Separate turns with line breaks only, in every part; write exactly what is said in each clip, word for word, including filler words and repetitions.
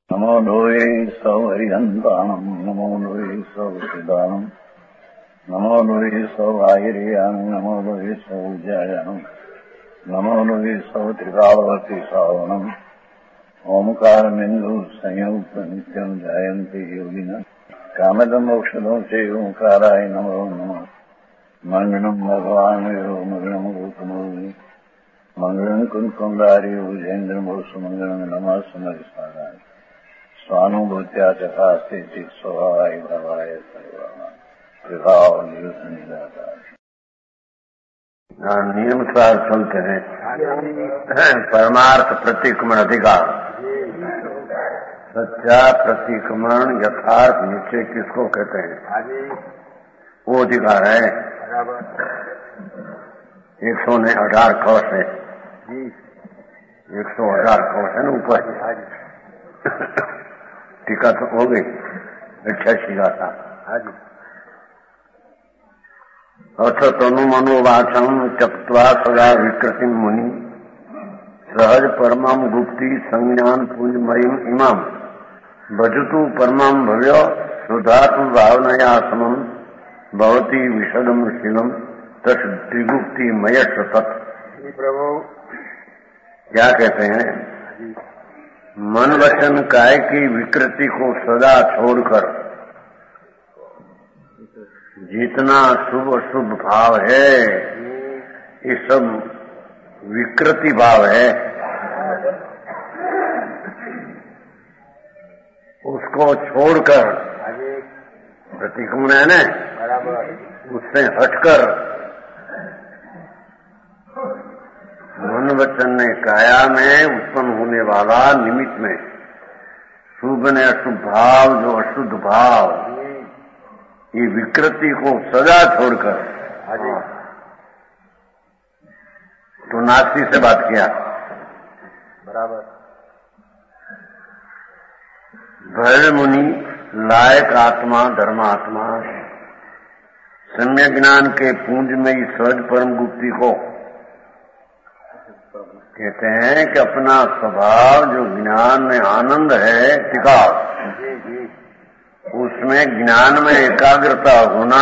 नमो लोये सौहरिहन्ताणम् नमो लोये सौचिदानम् नमो लोये सौभागिर्याम् नमो लोये सौज्यायानम् नमो लोये सौत्रिकालवती सावनम् ओमकारमिन्दु संयुक्त नित्यम् जायन्ति योगिनः कामदम् औषधम् च ओंकाराय नमो नमः मङ्गलम् भगवान् यो मङ्गलम् गौतमोनि मङ्गलम् कुन्कुण्डारि भुजेन्द्रमोसुमङ्गलम् नमः समरिस्मराय स्वानुभूत्या चकास्ते चित् स्वभावाय भवाय सर्वभाव नियमसार चलते हैं। परमार्थ प्रतिक्रमण अधिकार सच्चा प्रतिक्रमण यथार्थ निश्चय किसको कहते हैं? वो अधिकार है। एक सौ ने अठारह कवच है, एक सौ अठारह कवच है ना ऊपर। टीका तो हो गई अट्ठासी का था। अथ तनु मनोवाचम चक्त्वा सदा विकृति मुनि सहज परमं गुप्ति संज्ञान पुंजमयीम इमाम भजतु परमं भव्य सुधातु भावनया समम भवती विशदम शीलम तस् त्रिगुप्ति मयश तत्। प्रभु क्या कहते हैं? मन वचन काय की विकृति को सदा छोड़कर जितना शुभ अशुभ भाव है ये सब विकृति भाव है, उसको छोड़कर प्रतिक्रमण है न, उससे हटकर मन वचन ने काया में उत्पन्न होने वाला निमित्त में शुभ ने अशुभ भाव, जो अशुद्ध भाव, ये विकृति को सदा छोड़कर तो नास्ती से बात किया बराबर। भैर मुनि लायक आत्मा धर्मात्मा सम्यक ज्ञान के पूंज में ही सहज परम गुप्ति को कहते हैं कि अपना स्वभाव जो ज्ञान में आनंद है टिकाव, उसमें ज्ञान में एकाग्रता होना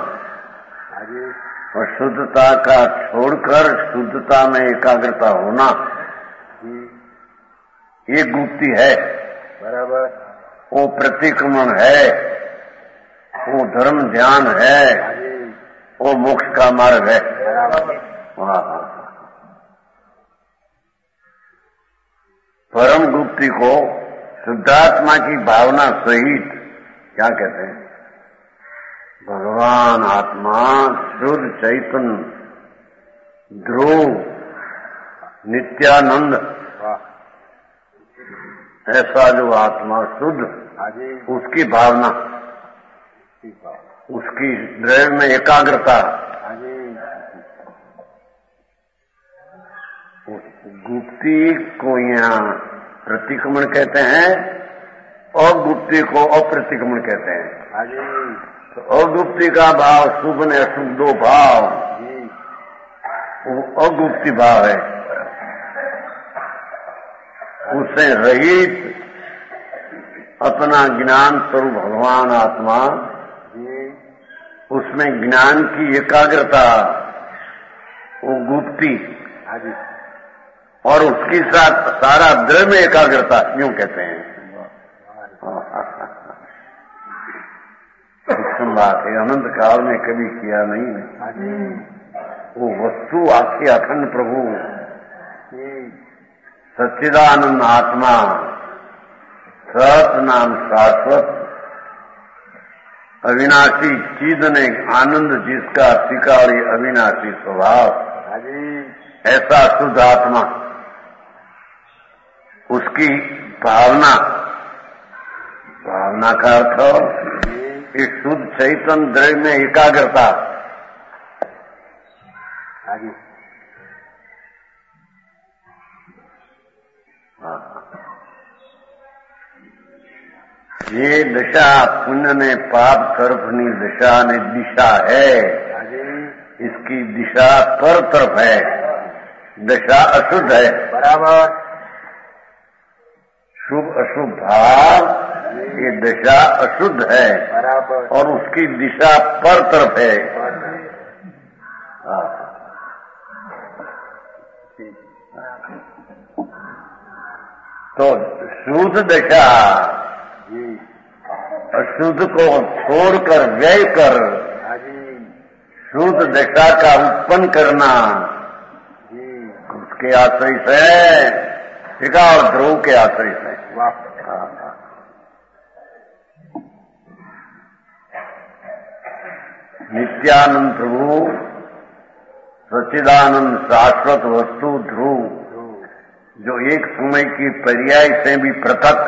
और शुद्धता का छोड़कर शुद्धता में एकाग्रता होना, ये गुप्ति है बराबर। वो प्रतिक्रमण है, वो धर्म ध्यान है, वो मोक्ष का मार्ग है। वाह। परम गुप्ति को शुद्धात्मा की भावना सहित क्या कहते हैं? भगवान आत्मा शुद्ध चैतन्य ध्रुव नित्यानंद, ऐसा जो आत्मा शुद्ध, उसकी भावना, उसकी हृदय में एकाग्रता, गुप्ति को यहाँ प्रतिक्रमण कहते हैं और गुप्ति को अप्रतिक्रमण कहते हैं। तो अगुप्ति का भाव शुभ ने अशुभ दो भाव, वो अगुप्ति भाव है। उससे रहित अपना ज्ञान स्वरूप भगवान आत्मा, उसमें ज्ञान की एकाग्रता, वो गुप्ति, और उसके साथ सारा द्रव्य में एकाग्रता, यूं कहते हैं। उत्तम बात है, अनंत काल में कभी किया नहीं। वो वस्तु आपके अखंड प्रभु सच्चिदानंद आत्मा, सत नाम शाश्वत अविनाशी चीज ने आनंद जिसका त्रिकाली अविनाशी स्वभाव, ऐसा शुद्ध आत्मा, उसकी भावना, भावना का अर्थ इस शुद्ध चैतन्य द्रव्य में एकाग्रता। ये दशा पुण्य ने पाप तरफनी दशा ने दिशा है, इसकी दिशा पर तरफ है, दशा अशुद्ध है बराबर। शुभ अशुभ भाव, ये दिशा अशुद्ध है
बराबर,
और उसकी दिशा पर तरफ है। तो शुद्ध दिशा अशुद्ध को छोड़कर व्यय कर शुद्ध दिशा का उत्पन्न करना, उसके आश्रय से टीका और ध्रुव के आश्रय से। नित्यानंद प्रभु सच्चिदानंद शाश्वत वस्तु ध्रुव, जो एक समय की पर्याय से भी पृथक,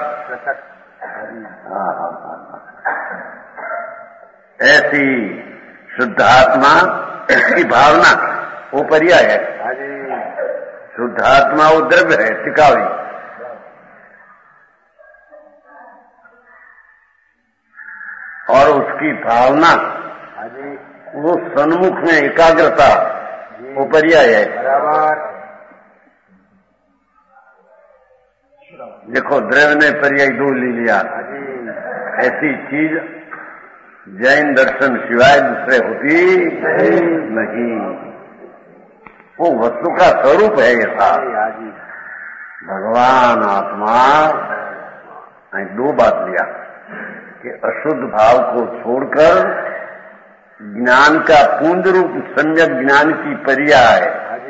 ऐसी शुद्धात्मा, इसकी भावना वो पर्याय है। शुद्धात्मा वो द्रव्य है, टिकावी, और उसकी भावना वो सन्मुख में एकाग्रता, वो पर्याय है। देखो द्रव्य ने पर्याय दो ले लिया, ऐसी चीज जैन दर्शन सिवाय दूसरे होती नहीं, वो वस्तु का स्वरूप है। ऐसा भगवान आत्मा दो बात लिया कि अशुद्ध भाव को छोड़कर ज्ञान का पूर्ण रूप सम्यक ज्ञान की पर्याय,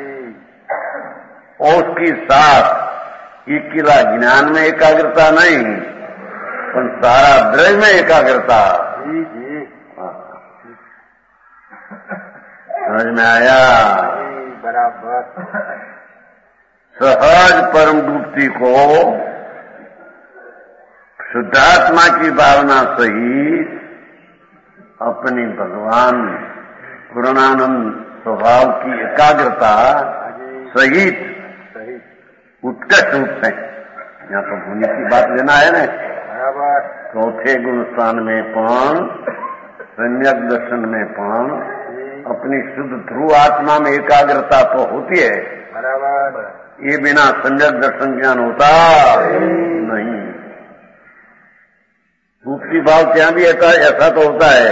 और उसकी साथ एक किला ज्ञान में एकाग्रता नहीं, पर सारा द्रव्य में एकाग्रता। समझ में आया?
बराबर।
सहज परम डूबती को शुद्धात्मा की भावना सहित अपनी भगवान पूर्णानंद स्वभाव की एकाग्रता सहित उत्कृष्ट रूप से, यहाँ तो भूमि की बात लेना है ना, चौथे गुण स्थान में पण, सम्यक दर्शन में पण, अपनी शुद्ध ध्रुव आत्मा में एकाग्रता तो होती है, ये बिना सम्यक दर्शन ज्ञान होता नहीं। दूसरी भाव क्या भी ऐसा ऐसा तो होता है।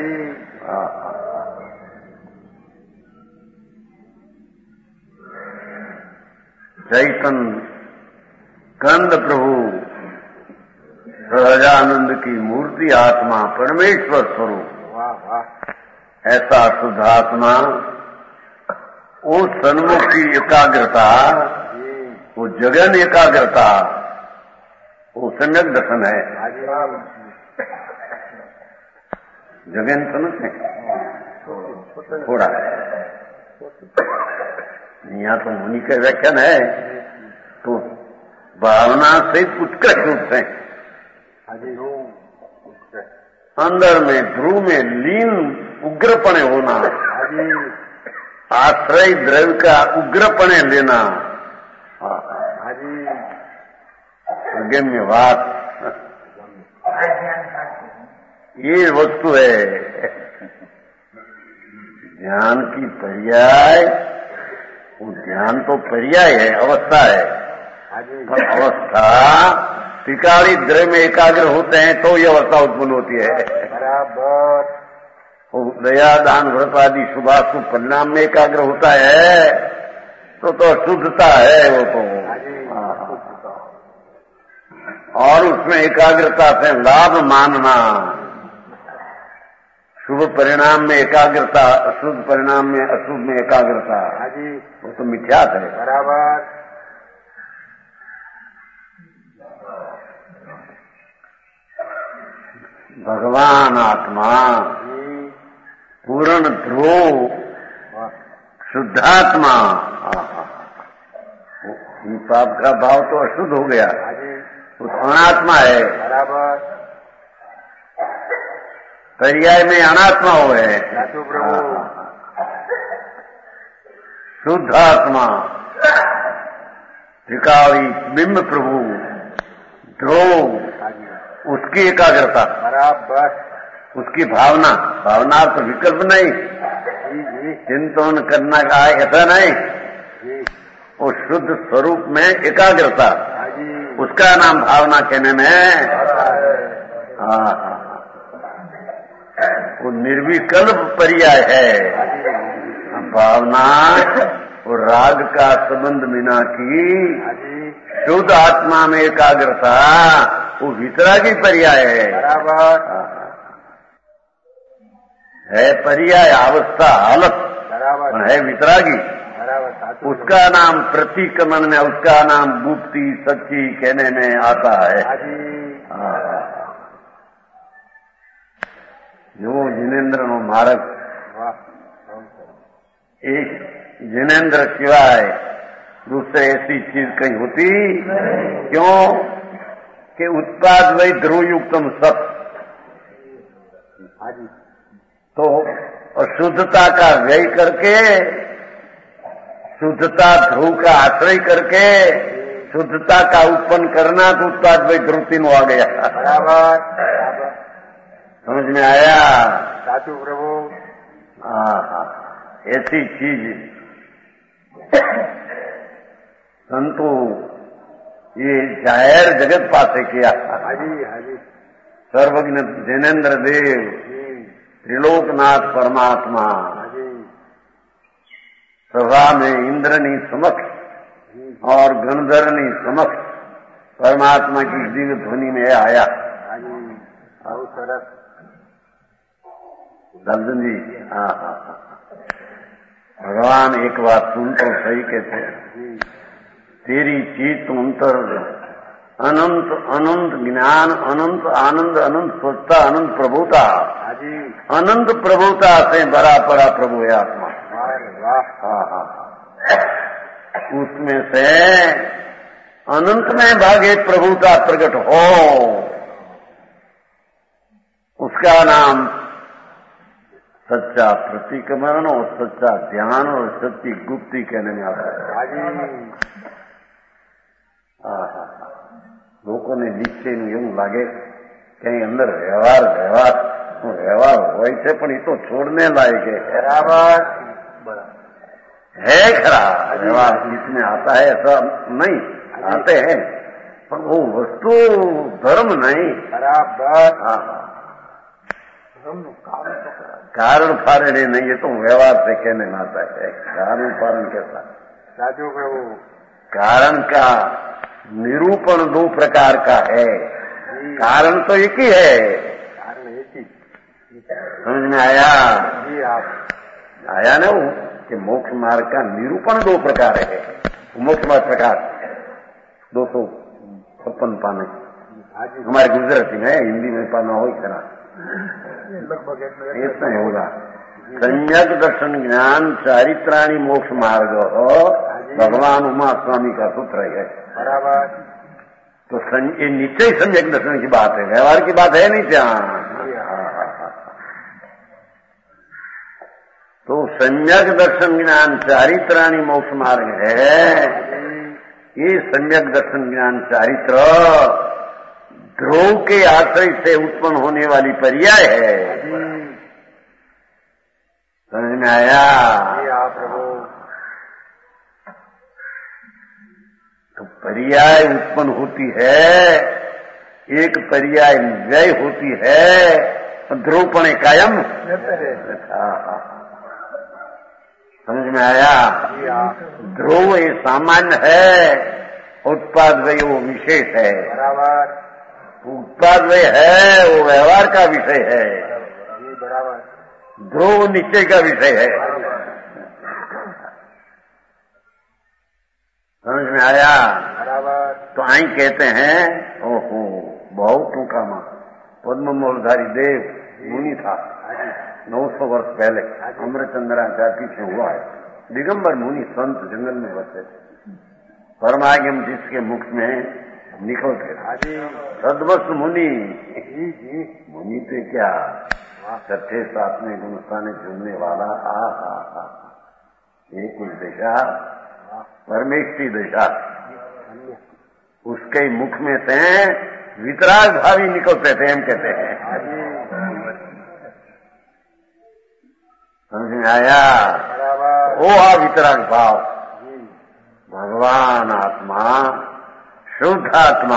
चैतन्य कंद प्रभु सहजानंद की मूर्ति आत्मा परमेश्वर स्वरूप, ऐसा शुद्धात्मा, वो सन्मुख की एकाग्रता, वो जगन एकाग्रता, वो सम्यक दर्शन है। जगन समझते थोड़ा यहाँ तो मुनि का व्याख्यान है, तो भावना से उत्कृष्ट रूप से अंदर में ध्रुव में लीन उग्रपणे होना, आश्रय द्रव्य का उग्रपणे लेना, गम्य बात, ये वस्तु है ध्यान की पर्याय। वो ध्यान तो पर्याय है, अवस्था है, पर अवस्था त्रिकाली द्रव्य में एकाग्र होते हैं तो ये अवस्था उत्पन्न होती है।
बराबर।
दया दान व्रत आदि शुभाशुभ परिणाम में एकाग्र होता है तो तो शुद्धता है वो तो, और उसमें एकाग्रता से लाभ मानना, शुभ परिणाम में एकाग्रता, अशुभ परिणाम में अशुभ में एकाग्रता, वो तो मिथ्यात है।
बराबर।
भगवान आत्मा पूर्ण ध्रुव शुद्धात्मा, पाप का भाव तो अशुद्ध हो गया, वो अनात्मा है।
बराबर।
पर्याय में अनात्मा हो है, शुद्ध आत्मा त्रिकाली बिंब प्रभु ध्रुव, उसकी एकाग्रता,
बराबर।
उसकी भावना, भावना तो विकल्प नहीं, चिंतन करना का ऐसा नहीं, वो शुद्ध स्वरूप में एकाग्रता, उसका नाम भावना कहने में हाँ हाँ वो निर्विकल्प पर्याय है। भावना और राग का संबंध बिना की शुद्ध आत्मा में एकाग्रता वो वितरागी पर्याय है।
बराबर
है पर्याय अवस्था हालत
बराबर
है वितरागी।
बराबर
उसका नाम प्रतिक्रमण में उसका नाम गुप्ती सच्ची कहने में आता है। जो जिनेन्द्र नो मार्ग एक जिनेन्द्र सिवाय दूसरे ऐसी चीज कहीं होती क्यों कि उत्पाद वही ध्रुवयुक्तम सत तो और शुद्धता का व्यय करके शुद्धता ध्रुव का आश्रय करके शुद्धता का उत्पन्न करना तो उत्पाद वही ध्रुव तीन आ गया।
बराबर
समझ में आया?
साचू प्रभु
हाँ हाँ ऐसी चीज संतो ये जाहिर जगत पासे किया।
हाजी हाजी
सर्वज्ञ जिनेन्द्र देव त्रिलोकनाथ परमात्मा सभा में इंद्रनी समक्ष और गणधरनी समक्ष परमात्मा की दिव्य ध्वनि में आया।
बहुत सरस
दर्जन जी हाँ हाँ हाँ भगवान एक बात सुन तो सही कहते हैं तेरी चीत अंतर अनंत अनंत ज्ञान अनंत आनंद अनंत स्वच्छता अनंत प्रभुता अनंत प्रभुता से बड़ा परा प्रभु है आत्मा। हाँ हाँ उसमें से अनंत में भागे प्रभुता प्रकट हो उसका नाम सच्चा प्रतिक्रमण और सच्चा ध्यान और सच्ची गुप्ती कहने में आता है। लोगों ने નીચે નું એવું લાગે કઈ અંદર વ્યવહાર વ્યવહાર વ્યવહાર હોય છે પણ એ તો છોડને લાયક है। बराबर है खरा व्यवहार इसमें आता है ऐसा नहीं आते हैं पर वो वस्तु धर्म नहीं।
बराबर
हाँ कारण फारण नहीं ये तो व्यवहार से कहने में आता है। कारण फारण कैसा
साचू प्रभु
कारण का निरूपण दो प्रकार का है। कारण तो एक ही है।
कारण एक ही
समझ में आया?
जी आप
आया ना वो कि मोक्ष मार्ग का निरूपण दो प्रकार है। मोक्ष मार्ग प्रकार दो सौ छप्पन पाने हमारे गुजराती में हिंदी में पाना हो इतना इतना होगा। संयक दर्शन ज्ञान चारित्राणी मोक्ष मार्ग भगवान उमा स्वामी का सूत्र है।
बराबर
तो ये निश्चय सम्यक दर्शन की बात है व्यवहार की बात है नहीं क्या? तो सम्यक दर्शन ज्ञान चारित्राणी मोक्ष मार्ग है। ये सम्यक दर्शन ज्ञान चारित्र ध्रुव के आश्रय से उत्पन्न होने वाली पर्याय है। समझ में आया?
प्रभु
तो पर्याय उत्पन्न होती है एक पर्याय व्यय होती है ध्रुवपणे कायम। समझ में आया? ध्रुव ये सामान्य है उत्पाद व्यय वो विशेष है।
बराबर
उत्पाद व्यय है वो व्यवहार का विषय है।
बराबर
ध्रुव निश्चय का विषय है। समझ में आया?
बराबर
तो आई कहते हैं ओहो बहुत टूका मां पद्म मूलधारी देव मुनि था नौ सौ वर्ष पहले अमृतचंद्राचार्य पीछे हुआ है। दिगंबर मुनि संत जंगल में बसे थे। परमागम जिसके मुख में निकलते सदवस्त मुनि मुनि पे क्या छठे सातवें गुणस्थाने झूमने वाला आ हा हा ये कुछ दिशा परमेष्ठी दिशा उसके मुख में से वितराग भावी निकलते थे हम कहते हैं। समझ में आया? वो आ वितराग भाव भगवान आत्मा शुद्ध आत्मा।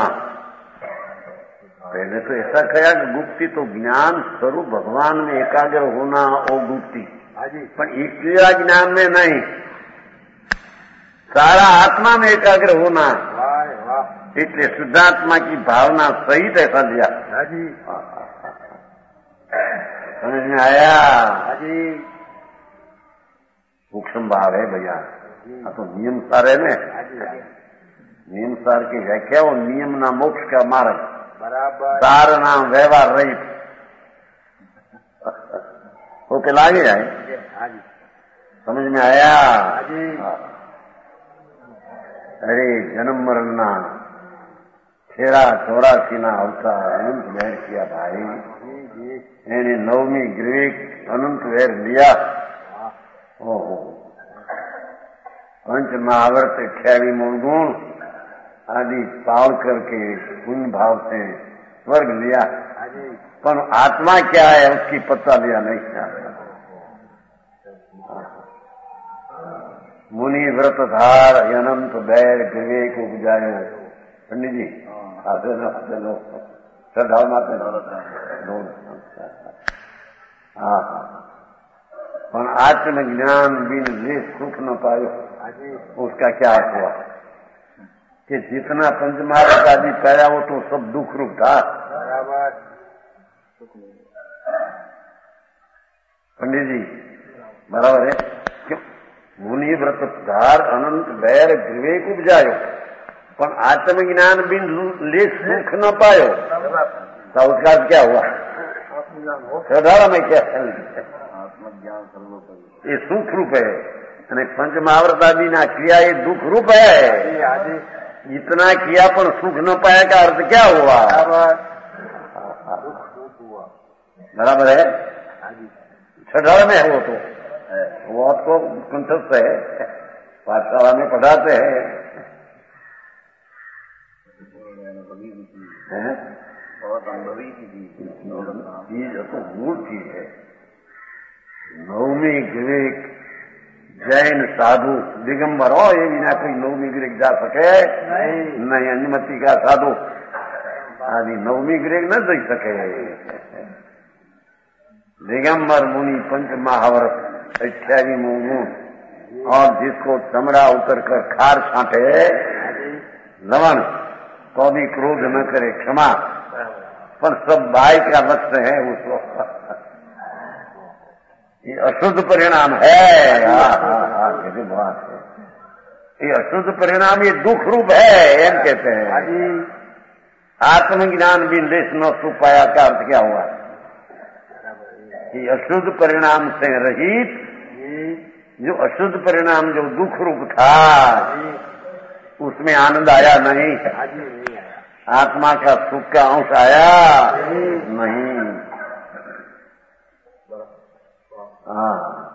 पहले तो ऐसा कहा कि गुप्ती तो ज्ञान स्वरूप भगवान में एकाग्र होना वो गुप्ती, पर इक्रिया ज्ञान में नहीं, सारा आत्मा में एकाग्र होना। इसलिए शुद्धात्मा की भावना सहित ऐसा दिया। समझ में आया? सूक्ष्म भाव है भैया। हाँ तो नियम सार है न, नियम सार की व्याख्या वो नियम ना मोक्ष का मार्ग, सार नाम व्यवहार रहित होके लागे जाए। समझ में आया? अरे जन्म मरण ना तेरा चौरासी ना अवतार अनंत वैर किया भाई, एने नवमी ग्रीक अनंत वैर लिया। ओहो पंच महावर्त अठावी मूलगुण आदि पाल करके पुण्य भाव से स्वर्ग लिया, पर आत्मा क्या है उसकी पता लिया नहीं चाहता। मुनि व्रतधार अनंत बैर विवेक उपजायो। पंडित जी आते न आते लो श्रद्धा माते हाँ पर आत्मज्ञान बिन ले सुख न पायो। उसका क्या अर्थ हुआ कि जितना पंचमार्ग आदि पाया वो तो सब दुख रूप था। पंडित जी बराबर है क्यों? मुनि व्रतधार अनंत बैर विवेक उपजायो, पर आत्मज्ञान बिन ले सुख न पायो। तो उसका क्या हुआ? साधारण में क्या आत्मज्ञान ये सुख रूप है, અને पंचमहाव्रत आदि ना किया ये दुख रूप है। इतना किया पर सुख न पाया का अर्थ क्या हुआ? बराबर है, छठा में है वो तो, वो आपको कंठस्थ है, पाठशाला में पढ़ाते हैं। बहुत अनुभवी चीज तो मूल चीज है। नवमी ग्रीक जैन साधु दिगंबर हो ये बिना कोई नवमी ग्रीक जा सके नहीं, नहीं अनुमति का साधु आदि नवमी ग्रीक न देख सके। दिगंबर मुनि पंच महाव्रत अठावी मूलगुण और जिसको चमड़ा उतर कर खार छांटे लवण तो भी क्रोध न करे क्षमा, पर सब भाई का लक्ष्य है उसको। ये अशुद्ध परिणाम है। हाँ हाँ हाँ कहते बात है, ये अशुद्ध परिणाम ये दुख रूप है एम कहते हैं। आत्मज्ञान भी लेश न सुख पाया का अर्थ क्या हुआ? ये अशुद्ध परिणाम से रहित जो अशुद्ध परिणाम जो दुख रूप था उसमें आनंद आया नहीं, आत्मा का सुख का अंश आया नहीं। हाँ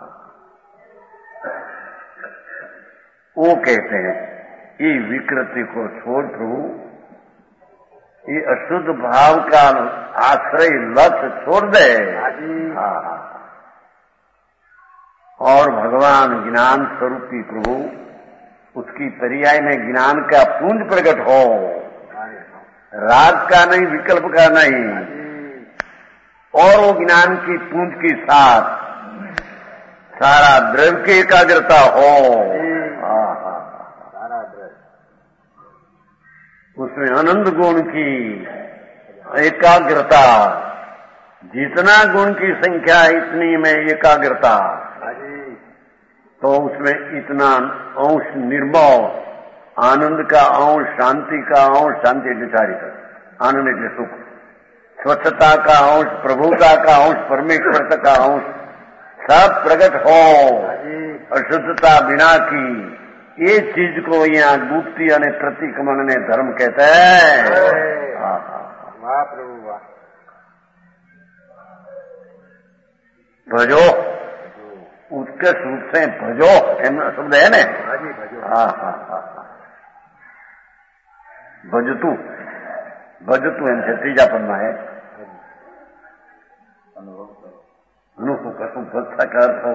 वो कहते हैं ये विकृति को छोड़ प्रभु, ये अशुद्ध भाव का आश्रय लक्ष्य छोड़ दे। हाँ और भगवान ज्ञान स्वरूपी प्रभु उसकी पर्याय में ज्ञान का पुंज प्रकट हो, राग का नहीं विकल्प का नहीं, और वो ज्ञान की पुंज के साथ सारा द्रव्य की एकाग्रता हो। सारा द्रव्य उसमें आनंद गुण की एकाग्रता, जितना गुण की संख्या इतनी में एकाग्रता, तो उसमें इतना अंश निर्मल आनंद का अंश, शांति का अंश, शांति એટલે ચારિત્ર, आनंद એટલે सुख, स्वच्छता का अंश, प्रभुता का अंश, परमेश्वर का अंश सब प्रकट हो, अशुद्धता बिना की। ये चीज को यहाँ गुप्ती और प्रतिक्रमण ने धर्म कहते हैं। वाह प्रभु वाह। भजो उत्कृष्ट रूप से भजो एम शब्द है ने। हाँ हाँ हाँ भजतु भजतु एम से तीजा पन्ना है। अनुभव कसम भक्ता का अर्थ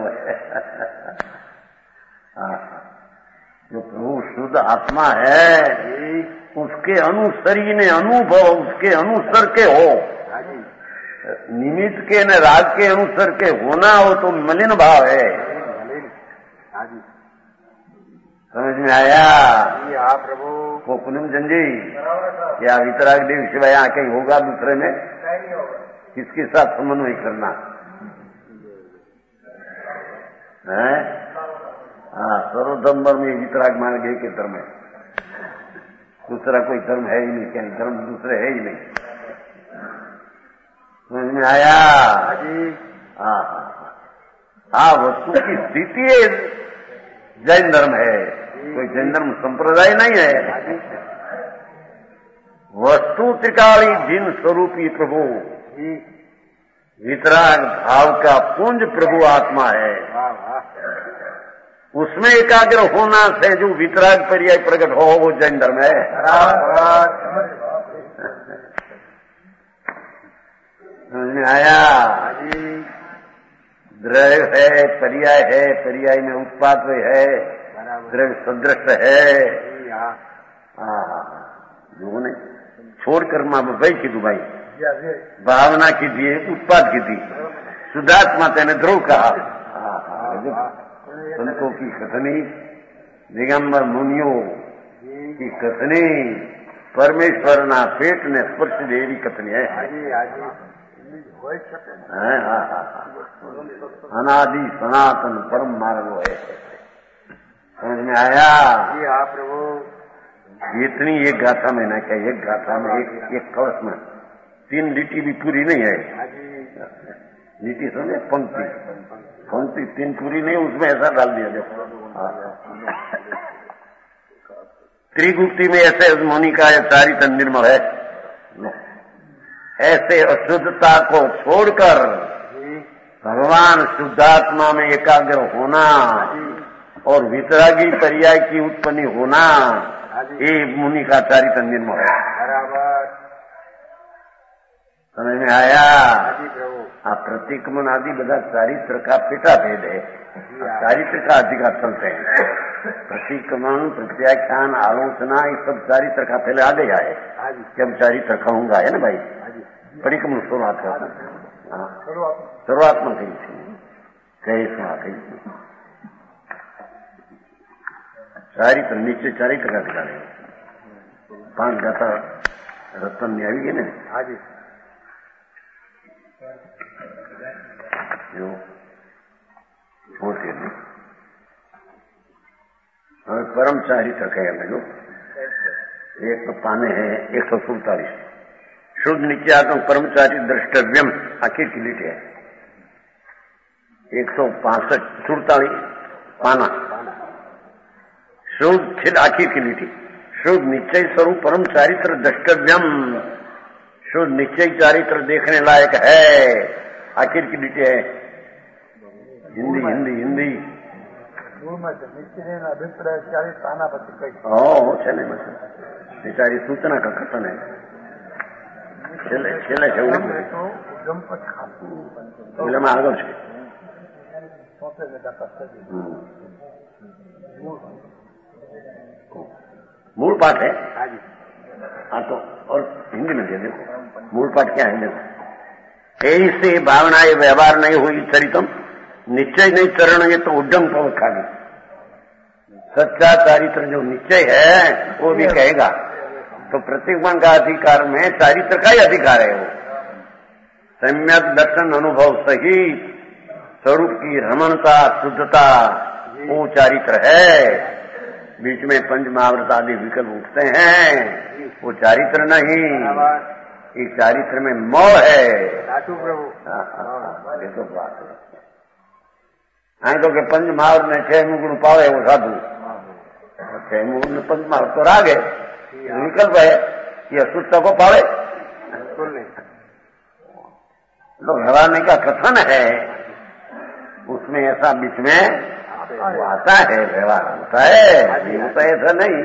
हो। जो प्रभु शुद्ध आत्मा है उसके अनुसरी ने अनुभव उसके अनुसर के हो, निमित्त के न राग के अनुसर के होना हो तो मलिन भाव है। समझ में आया?
हाँ प्रभु।
वो पूनम जी क्या वितराग देव शिवाय यहाँ कहीं होगा दूसरे में? किसके साथ समन्वय करना है? हाँ, सर्वधर्म में वितराग मान गए के धर्म है, दूसरा कोई धर्म है ही नहीं, कहीं धर्म दूसरे है ही नहीं। समझ में आया? हाँ हाँ, वस्तु की स्थिति जैन धर्म है, कोई जैन धर्म संप्रदाय नहीं है। वस्तु त्रिकाली जिन स्वरूपी प्रभु वितराग भाव का पुंज प्रभु आत्मा है, उसमें एकाग्र होना से जो वितराग पर्याय प्रकट हो वो जैन धर्म है। समझ में आया? द्रव्य है, पर्याय है, पर्याय में उत्पाद है, द्रव्य सदृश है। लोगों ने छोड़कर मां भाई की दुबाई भावना कीजिए, उत्पाद कीजिए, शुद्धात्मा तेने ध्रुव कहा। संतों की कथनी, दिगंबर मुनियों की कथनी, परमेश्वर ना पेट ने स्पर्श देवी कथनी है। अनादि सनातन परम मार्ग है। समझ में आया?
जी हाँ प्रभु।
इतनी एक गाथा में ना क्या, एक गाथा में एक, एक कलश में तीन लिटी भी पूरी नहीं है। लिटी समझे? पंक्ति पंक्ति तीन पूरी नहीं, उसमें ऐसा डाल दिया। देखो त्रिगुप्ति में ऐसे मुनि का चारित्र निर्मल है। ऐसे अशुद्धता को छोड़कर भगवान शुद्धात्मा में एकाग्र होना और वितरागी पर्याय की उत्पत्ति होना, ये मुनि का चारित्र निर्मल है। समझ में आया? आ प्रतिक्रमण आदि बधा चारित्र का पेटा भेद है, चारित्र का अधिकार चलते हैं। प्रतिक्रमण, प्रत्याख्यान, आलोचना, ये सब चारित्र का पहले आ गया है कि हम चारित्र कहूंगा, है ना भाई? परिक्रमण शुरुआत है, शुरुआत में कही थी, कही सुना कही चारित्र नीचे चारित्र का अधिकार है। पांच गाथा रत्न में आई है ना? हाँ जी। जो होते हैं और परम चारित्र कहे हमें लोग, एक तो पाने हैं एक सौ सुड़तालीस शुद्ध नित्यात्मक परमचारी द्रष्टव्यम आखिर की लिट है। एक सौ पांसठ सुड़तालीस पाना शुद्ध खिल आखिर की लिटी, शुद्ध निश्चय स्वरूप परम चारित्र द्रष्टव्यम, शुद्ध निश्चय चारित्र देखने लायक है, आखिर की लिटी है। हिंदी हिंदी हिंदी ओ चले बेचारी सूचना का कथन है। छेले छेले छेले में આગળ છે। मूल पाठ है। हाँ तो और हिंदी में दे देखो मूल पाठ क्या है। देखो ऐसे भावना ये व्यवहार नहीं हुई चरितम, निश्चय नहीं चरण, ये तो उद्यम तो खाली सच्चा चारित्र जो निश्चय है वो भी कहेगा। तो प्रतिक्रमण का अधिकार में चारित्र का ही अधिकार है। वो सम्यक दर्शन अनुभव सहित स्वरूप की रमणता शुद्धता वो चारित्र है। बीच में पंच महाव्रत आदि विकल्प उठते हैं, वो चारित्र नहीं, इस चारित्र में मोह है। ये तो बात है। तो के पंच महाव्रत में छह मुगुण पावे वो साधु, छह मुगुण में पंच महाव्रत तो राग है, विकल्प है, ये अशुद्धता को पावे। तो भगवान का कथन है, उसमें ऐसा बीच में वो आता है, व्यवहार होता है, वो तो ऐसा नहीं।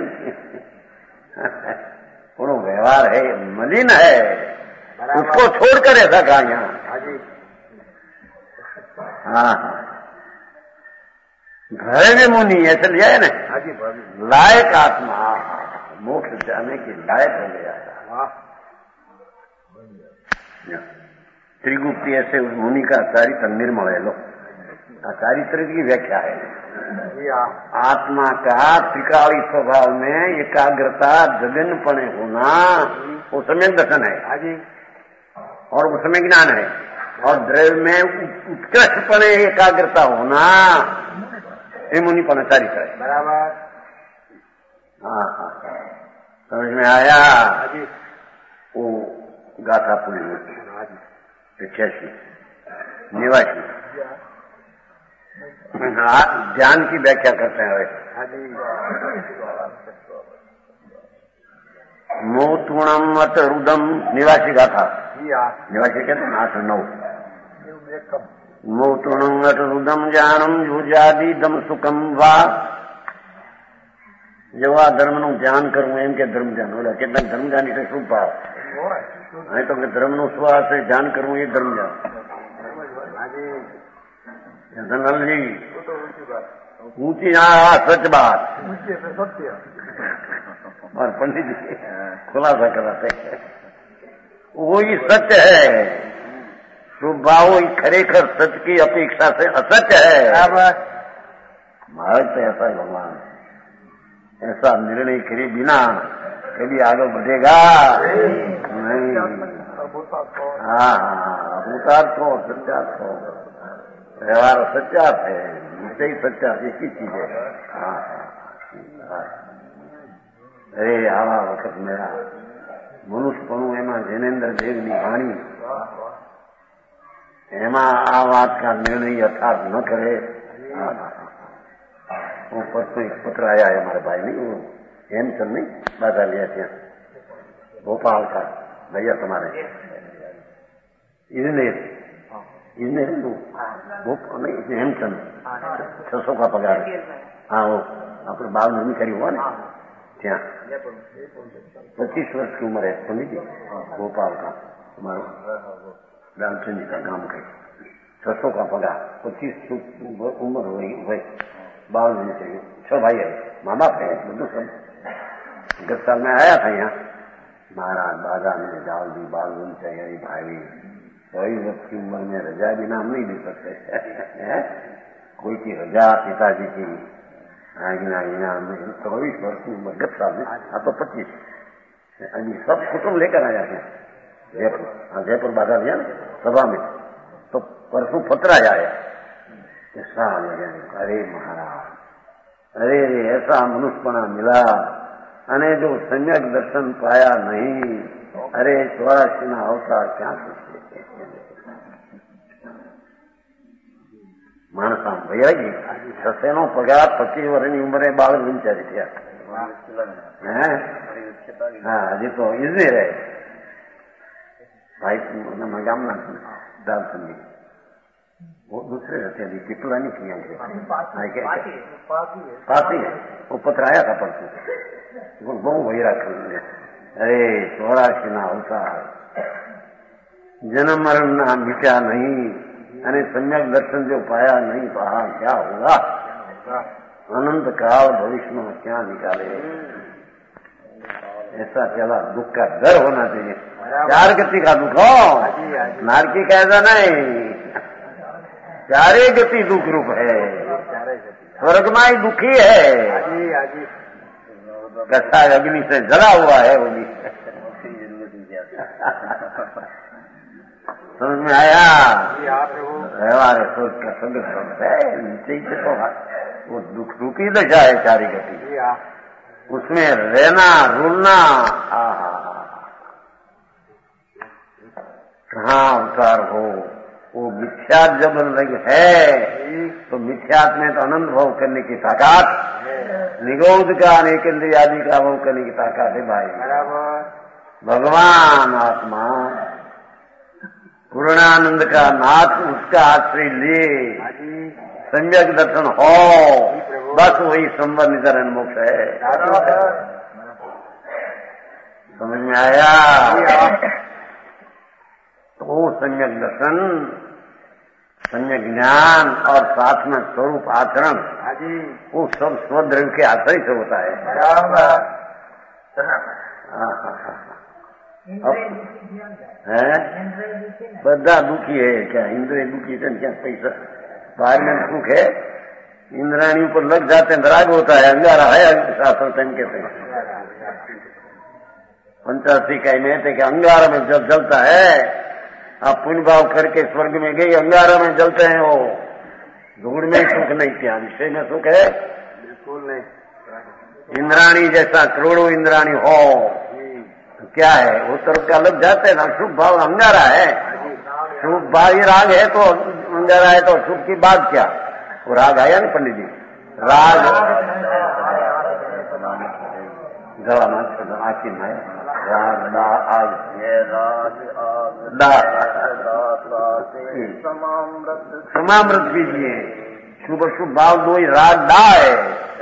वो व्यवहार है मलिन है, उसको छोड़कर ऐसा कहा यहाँ। हाँ घर में मुनि ऐसे लिया है ना, लायक आत्मा मोक्ष जाने के लायक हो गया था। त्रिगुप्ती ऐसे उस मुनि का चारित्र निर्मल है। लो, चारित्र की व्याख्या है आत्मा का त्रिकाली स्वभाव में एकाग्रता जगनपणे होना, वो समय दर्शन है और वो समय ज्ञान है। और द्रव्य में उत्कृष्टपणे एकाग्रता होना ये मुनिपन चारित्र है।
बराबर।
हाँ हाँ समझ में आया। वो गाथा पूरी होती इक्यासी निवासी ध्यान की व्याख्या करते हैं। मोतुणम अत रुदम निवासी गाथा, निवासी कहते हैं आठ नौ। मोतुणम अत रुदम ज्ञानम युजादि दम सुखम वा। जो आ धर्म નું ધ્યાન કરવું એમ કે ધર્મ ધ્યાન, ઓલા કેટલાક ધર્મ ધ્યાન એટલે શું ભાવ? નહીં તો કે ધર્મ નું શ્વાસ ધ્યાન કરવું એ ધર્મ ધ્યાન। जनरल जी ऊंची हाँ सच बात और पंडित जी खुलासा कराते हैं वही सच है। स्वभाव खरेखर सच की अपेक्षा से असच है। महाराज तो ऐसा है भगवान, ऐसा निर्णय करे बिना कभी आगे बढ़ेगा नहीं। हाँ हाँ अभूतार्थ हो सत्यार्थ हो, व्यवहार सत्यार्थ है, विषय सत्यार्थ एक ही चीज है। हाँ हाँ अरे आवा वक्त मेरा मनुष्यपणु एमा जैनेन्द्र देवनी वाणी एमा आ बात का निर्णय यथार्थ न करे। वो परसों एक पत्र आया है हमारे भाई नहीं, वो हेमचंद नहीं बाधा लिया था भोपाल का भैया तुम्हारे इंजीनियर इंजीनियर वो नहीं हेमचंद छह सौ का पगार। हाँ वो अपने बाल नहीं करी हुआ ना क्या पच्चीस वर्ष की उम्र है पंडित जी, भोपाल का तुम्हारा रामचंद जी का काम कर छह सौ का पगार, पच्चीस उम्र हो गई, बाल नहीं चाहिए। छह भाई है, माँ बाप है બધું सब। गत साल में आया था यहाँ महाराज बाजा में डाल दी, बाल नहीं चाहिए भाई। सही वर्ष की उम्र में रजा बिना हम नहीं दे सकते कोई की रजा पिताजी की आज्ञा चौबीस वर्ष की उम्र गत साल में, हाँ तो पच्चीस अभी सब कुटुंब लेकर आया थे जयपुर। हाँ जयपुर बाधा लिया ना सभा में, तो परसों पत्र आया है ऐसा लगे अरे महाराज अरे ऐसा मनुष्यपना मिला अने जो सम्यक दर्शन पाया नहीं। अरे चौरासी ना अवतार क्या सोचते मानसा भैया जी छसे नो पगार पच्चीस वर्ष उम्र बाल विचारी थी। हाँ हजी तो इंजीनियर है भाई गामना दालचंद जी, वो दूसरे रहते हैं पिपला नहीं किया पासी है। वो पत्र आया था परसों, बहु वही रख। अरे चौरासी ना अवतार जन्म मरण ना मिटा नहीं, अने सम्यक दर्शन जो पाया नहीं पहा क्या होगा? अनंत काल भविष्य में क्या निकाले? ऐसा चला दुख का डर होना चाहिए। चार गति का दुख हो, नारकी का ऐसा नहीं, चारे गति दुख रूप है। स्वर्ग में ही दुखी है, कसाय अग्नि से जला हुआ है वो भी। समझ में आया? व्यवहार सोच का संग है नीचे से तो वो दुख रूपी दशा है चारी गति, उसमें रहना रुलना। कहाँ अवतार हो वो मिथ्यात जब लग है तो मिथ्यात में तो आनंद भाव करने की ताकत, निगोद का अनेक इंद्रिय आदि का भाव करने की ताकत है भाई। भगवान आत्मा पूर्णानंद का नाथ, उसका आश्रय ले सम्यक दर्शन हो, बस वही संबंध निधन मोक्ष है। समझ में आया? तो वो सम्यक दर्शन, सम्यक ज्ञान और साथ में स्वरूप आचरण, वो सब स्वद्रव्य के आश्रय से होता है। બધા દુઃખી હે क्या इंद्रिय दुखी है क्या पैसा बाहर में सुख है इंद्राणी ऊपर लग जाते हैं राग होता है अंगारा है शास्त्र कहते हैं पंचासी का में थे कि अंगारा में जब जलता है आप पुण्य भाव करके स्वर्ग में गई अंगारा में जलते हैं वो धूड़ में सुख नहीं किया विषय में सुख है
बिल्कुल नहीं।
इंद्राणी जैसा करोड़ों इंद्राणी हो तो क्या है वो तरफ का लग जाते हैं ना शुभ भाव अंगारा है शुभ भाव राग है तो अंगारा है तो शुभ की बात क्या वो राग आया ना पंडित जी राग गला में आखिर में राग दा आग समामृत बीजिए शुभ शुभ भाव दो ही राग डा है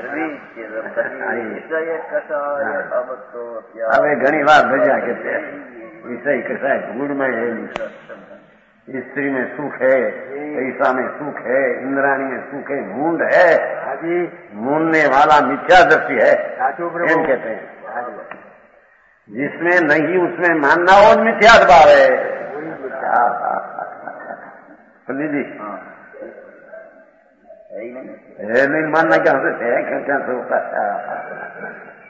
હવે ઘણી વાર ભજ્યા કે વિષય કસાય ધૂળ में है स्त्री में सुख है पैसा में सुख है इंद्राणी में सुख है मूंड है मूंडने वाला मिथ्यादर्शी है एम कहते हैं जिसमें नहीं उसमें मानना हो मिथ्याद भाव है पंडित जी नहीं मानना क्या होते है क्या क्या से होता है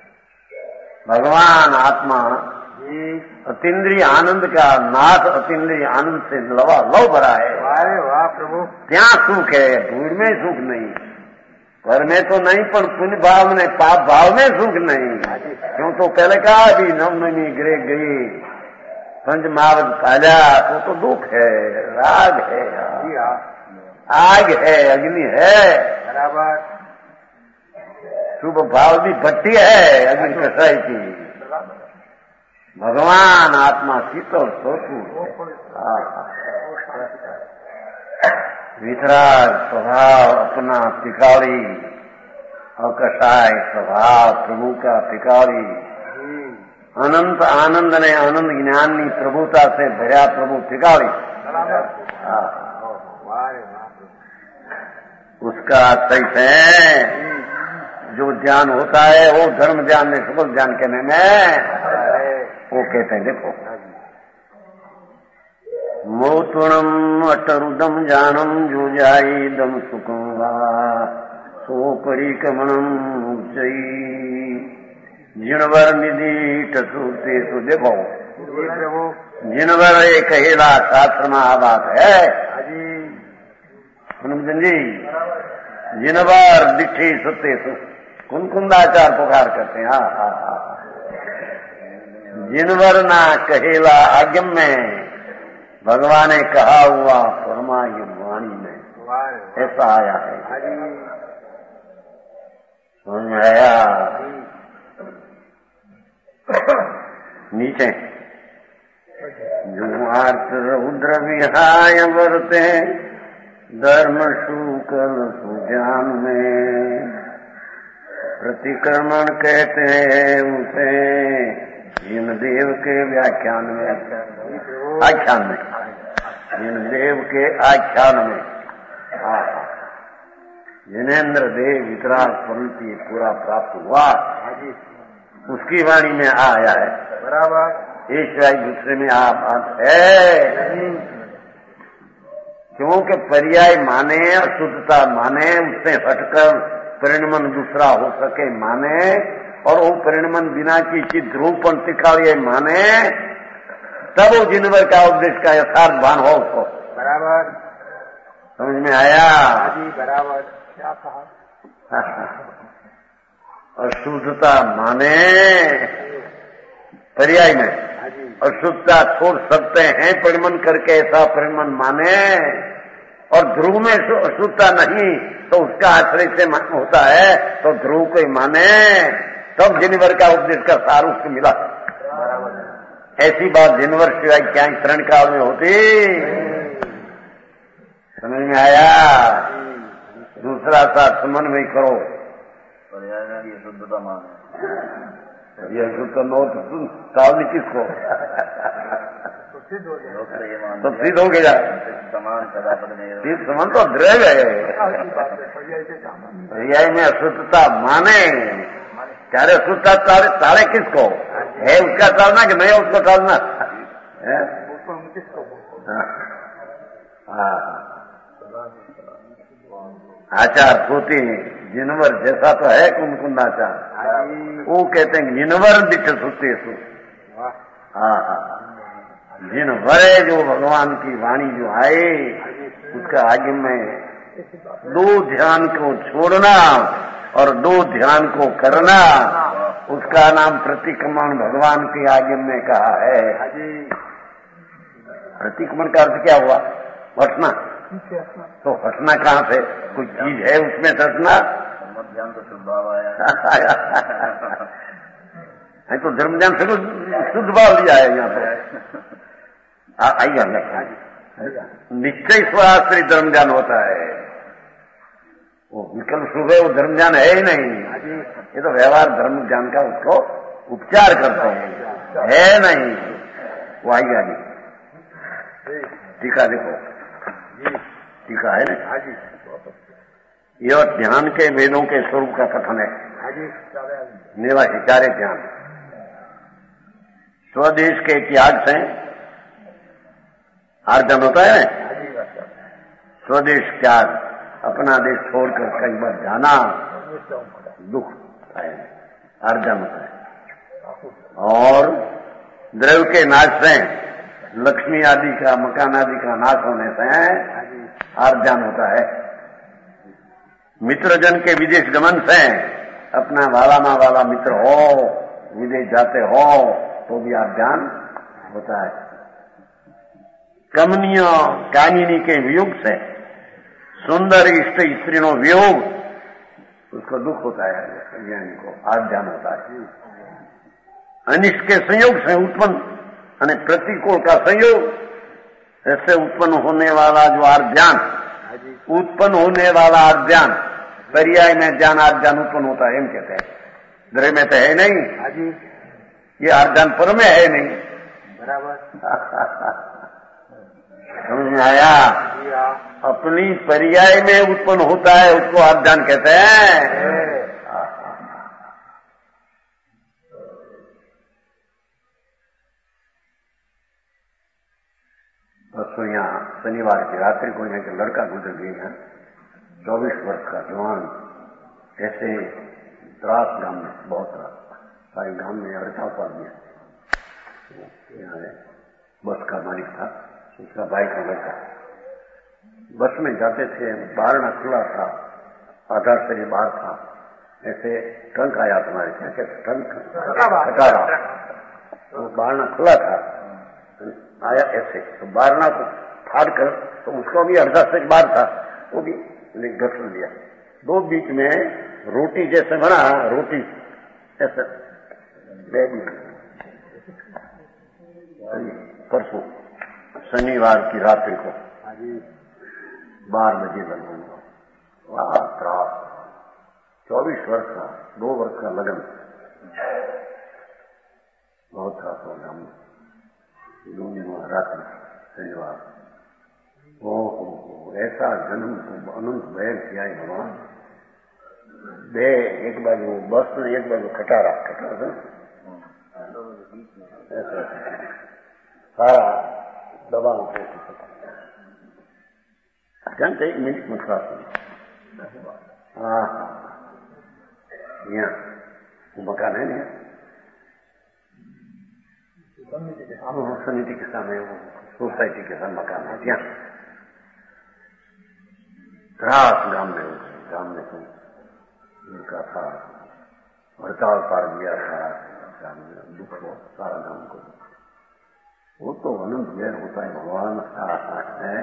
भगवान आत्मा अतीन्द्रिय आनंद का नाथ अतीन्द्रिय आनंद से लवा लव भरा है
अरे वाह प्रभु
क्या सुख है भूल में सुख नहीं घर में तो नहीं पर पुण्य भाव में पाप भाव में सुख नहीं क्यों तो पहले कहा अभी नवनवी गिरे गई पंच महावत पाला तो तो दुख है राग है आग है अग्नि है
बराबर
शुभ भाव भी भट्टी है अग्नि कसाई की भगवान आत्मा शीतल सोचू वितराग स्वभाव अपना पिकाली और कसाय स्वभाव प्रभु का पिकाली अनंत आनंद ने आनंद ज्ञान की प्रभुता से भरा प्रभु पिकाली उसका सही है जो ज्ञान होता है वो धर्म ज्ञान में सबक ज्ञान कहने में वो कहते हैं देखो मोतुणम अटरुदम जानम जो जाई दम सुखम वा सो परिक्रमणम उच्चई जिनवर निधि टसूते तो देखो जिनवर एक कहेला शास्त्र में आ बात है हनुमचंद जी जिनवर दिठी सुते कुंकुंदाचार पुकार करते हैं हाँ हाँ हाँ जिनवर ना कहेला आज्ञम में भगवान ने कहा हुआ परमायु वाणी में ऐसा आया है समझ में आया नीचे जो आर्त रुद्र विहाय वर्ते धर्म शुक्ल सुज्ञान में प्रतिक्रमण कहते हैं उसे जिन देव के व्याख्यान में आख्यान में जिन देव के आख्यान में जिनेन्द्र देव वितराग स्वरूपी पूरा प्राप्त हुआ उसकी वाणी में आया है बराबर ईश्वर दूसरे में आ बात है क्योंकि पर्याय माने शुद्धता माने उससे हटकर परिणमन दूसरा हो सके माने और वो परिणमन बिना किसी ध्रुवपन टिकाड़िए माने तब वो जिनवर का उपदेश का यथार्थ भान हो उसको
बराबर
समझ में आया
जी बराबर क्या कहा
और शुद्धता माने पर्याय में और शुद्धता छोड़ सकते हैं परिणमन करके ऐसा परिणमन माने और ध्रुव में शुद्धता नहीं तो उसका आश्रय से होता है तो ध्रुव को ही माने तब जिनवर का उपदेश का सार उसको मिला ऐसी बात जिनवर सिवाय क्या तरण काल में होती समझ में आया दूसरा साथ समन्वय करो शुद्धता माने यह शुद्ध नोट काल किसको तो सिद्ध हो गया समान सिद्ध समान तो द्रव्य है पर्याय में अशुद्धता माने चारे सुता तारे तारे किसको है? उसका टालना कि नहीं उसको टालना है? आचार पोती जिनवर जैसा तो है कुमकुंडाचार, वो कहते हैं जिनवर दिख सुते सु। हाँ हाँ, जिनवरे जो भगवान की वाणी जो आए उसका आगे में दो ध्यान को छोड़ना और दो ध्यान को करना, उसका नाम प्रतिक्रमण भगवान के आगे में कहा है। प्रतिक्रमण का अर्थ क्या हुआ? हटना। तो हटना कहाँ से? कोई चीज है उसमें हटना?
ध्यान तो शुद्ध भाव आया
है तो धर्म ज्ञान से शुद्ध भाव लिया है यहाँ पे। आइए, निश्चय स्वाश्रित धर्म ज्ञान होता है। वो विकल्प शुभ है, वो धर्म ज्ञान है ही नहीं। ये तो व्यवहार धर्म ज्ञान का उसको उपचार करते हैं, है नहीं। वो आइए आगे टीका देखो, टीका है ना। यह ध्यान के वेदों के स्वरूप का कथन है। निवासी चारे ध्यान स्वदेश के त्याग से अर्जन होता है। स्वदेश त्याग, अपना देश छोड़कर कई बार जाना दुख है, अर्जन होता है। और द्रव्य के नाश से, लक्ष्मी आदि का, मकान आदि का नाश होने से अर्जन होता है। मित्रजन के विदेश गमन से, अपना वाला ना वाला मित्र हो विदेश जाते हो तो भी अर्जन होता है। कमनीय कामिनी के वियोग से, सुंदर इष्ट स्त्रीणों वियोग, उसको दुख होता है, ज्ञानी को अर्जन होता है। अनिष्ट के संयोग से उत्पन्न यानी प्रतिकूल का संयोग, ऐसे उत्पन्न होने वाला जो अर्जन, उत्पन्न होने वाला अर्जन, पर्याय में ज्ञान अर्जन उत्पन्न होता है, हम कहते हैं। ग्रह में तो है नहीं, ये अर्जन पर में है नहीं।
बराबर
समझ में आया? अपनी पर्याय में उत्पन्न होता है, उसको अर्जन कहते हैं। परसों यहाँ शनिवार की रात्रि को यहाँ के लड़का गुजर गई है, चौबीस वर्ष का जवान। ऐसे द्रास गांव में, बहुत सारे गांव में अड़ता पड़ गया। यहाँ बस का मालिक था, उसका भाई का लड़का। बस में जाते थे, बारना खुला था, आधा शरीर बाहर था। ऐसे ट्रंक आया तुम्हारे क्या कहते ट्रंक खटारा, तो बारना खुला था, आया ऐसे, तो बारना को फाड़ कर, तो उसको भी अर्धा शरीर बाहर था, वो भी घटन लिया। दो बीच में रोटी जैसे बना, रोटी ऐसे परसों शनिवार की रात्रि को बारह बजे लगभग, वाह त्रास। चौबीस वर्ष का, दो वर्ष का लगन, बहुत त्रास हो गया हमने रात्रि शनिवार। ओहो, ऐसा जन्म को अनंत बैर किया है भगवान। बे एक बाजू बस में, एक बाजू खटारा, खटारा ऐसा सारा दबा जानते एक मिनट में खा हाँ यहाँ वो मकान है नहीं, समिति के सामने, वो सोसाइटी के साथ मकान है। यहाँ रात गांव में, गांव में तो उनका था, हड़ताल पार दिया था, दुख हो सारा गांव को। वो तो अनंत वेर होता है भगवान है,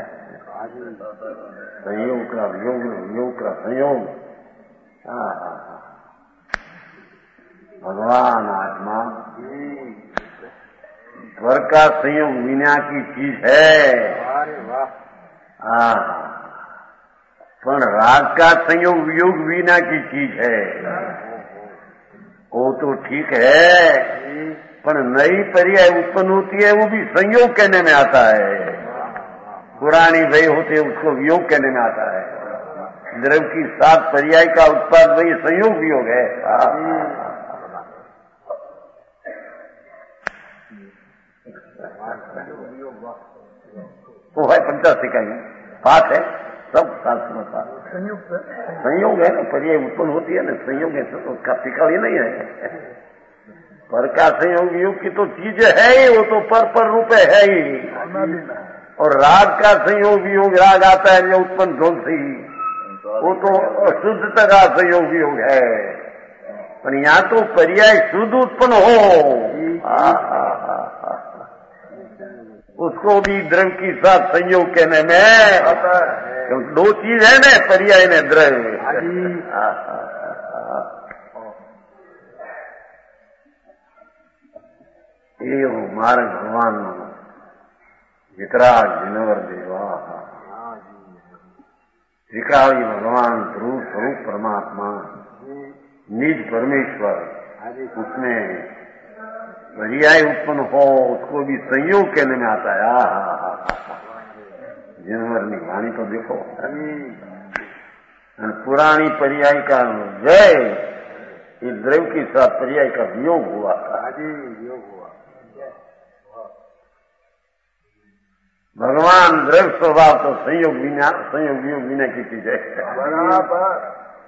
संयोग का वियोग, वियोग का संयोग। हाँ हाँ हाँ, भगवान आत्मा स्वर का संयोग विना की चीज है। हाँ हाँ, पर राग का संयोग वियोग विना की चीज है। वो तो ठीक है, पर नई पर्याय उत्पन्न होती है, वो भी संयोग कहने में आता है। पुरानी वही होती है, उसको वियोग कहने में आता है। द्रव्य की सात पर्याय का उत्पाद वही संयोग वियोग है। वो है पंचासी का ही पाठ है, सब शास्त्र में पाठ।
संयुक्त
संयोग है ना, पर्याय उत्पन्न होती है ना, संयोग है, तो उसका टिका ही नहीं है। पर का संयोग योग की तो चीज है ही, वो तो पर पर रूप है ही। और राग का संयोग योग राग आता है जो उत्पन्न ध्वंस ही, वो तो शुद्धता का संयोग योग है। पर यहाँ तो पर्याय शुद्ध उत्पन्न हो, आ, आ, आ, आ, उसको भी द्रव्य के साथ संयोग कहने में दो चीज है ना, पर्याय ने द्रव्य। एव मार्ग भगवान वितराग जिनवर देवा त्रिकाली भगवान ध्रुव स्वरूप परमात्मा निज परमेश्वर, उसमें पर्याय उत्पन्न हो उसको भी संयोग कहने में आता है। आ हा हा जिनवर निवाणी तो देखो, पुरानी पर्याय का जय ये द्रव्य के साथ पर्याय का वियोग हुआ था।
योग हुआ
भगवान द्रव्य स्वभाव तो संयोग बिना संयोग वियोग बिना की चीज है।
बराबर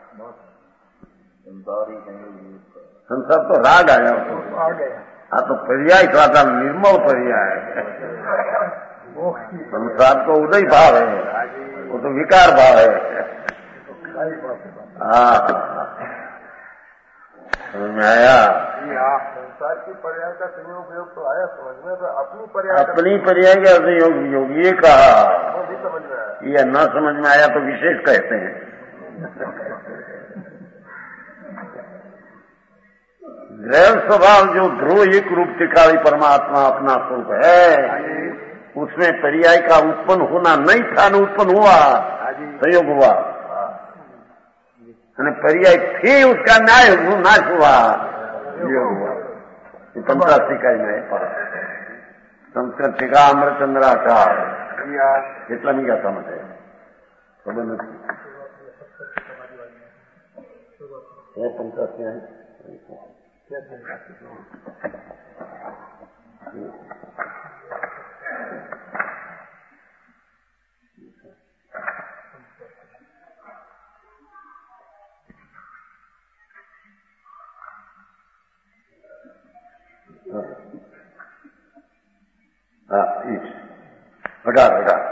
संसार तो राग आया
आ गया।
हाँ तो पर्याय साधा निर्मल पर्याय है। संसार तो उदय भाव है, वो तो विकार भाव है। हाँ समझ में आया।
संसार की पर्याय का संयोग योग तो आया समझ में, तो अपनी पर्याय
अपनी पर्याय का संयोग योग ये कहा,
वो भी समझ में आया।
ये न समझ में आया तो विशेष कहते हैं। द्रव्य स्वभाव जो ध्रुव एक रूप त्रिकाली परमात्मा अपना स्वरूप है, उसमें पर्याय का उत्पन्न होना नहीं था, न उत्पन्न हुआ, संयोग हुआ। पर्याय थी उसका न्याय नाश हुआ, योग हुआ। पंचासी का में संस्कृत टीका अमरचंद्राचार इतना नहीं क्या समझ है। पंचासी है हाँ अठार अठार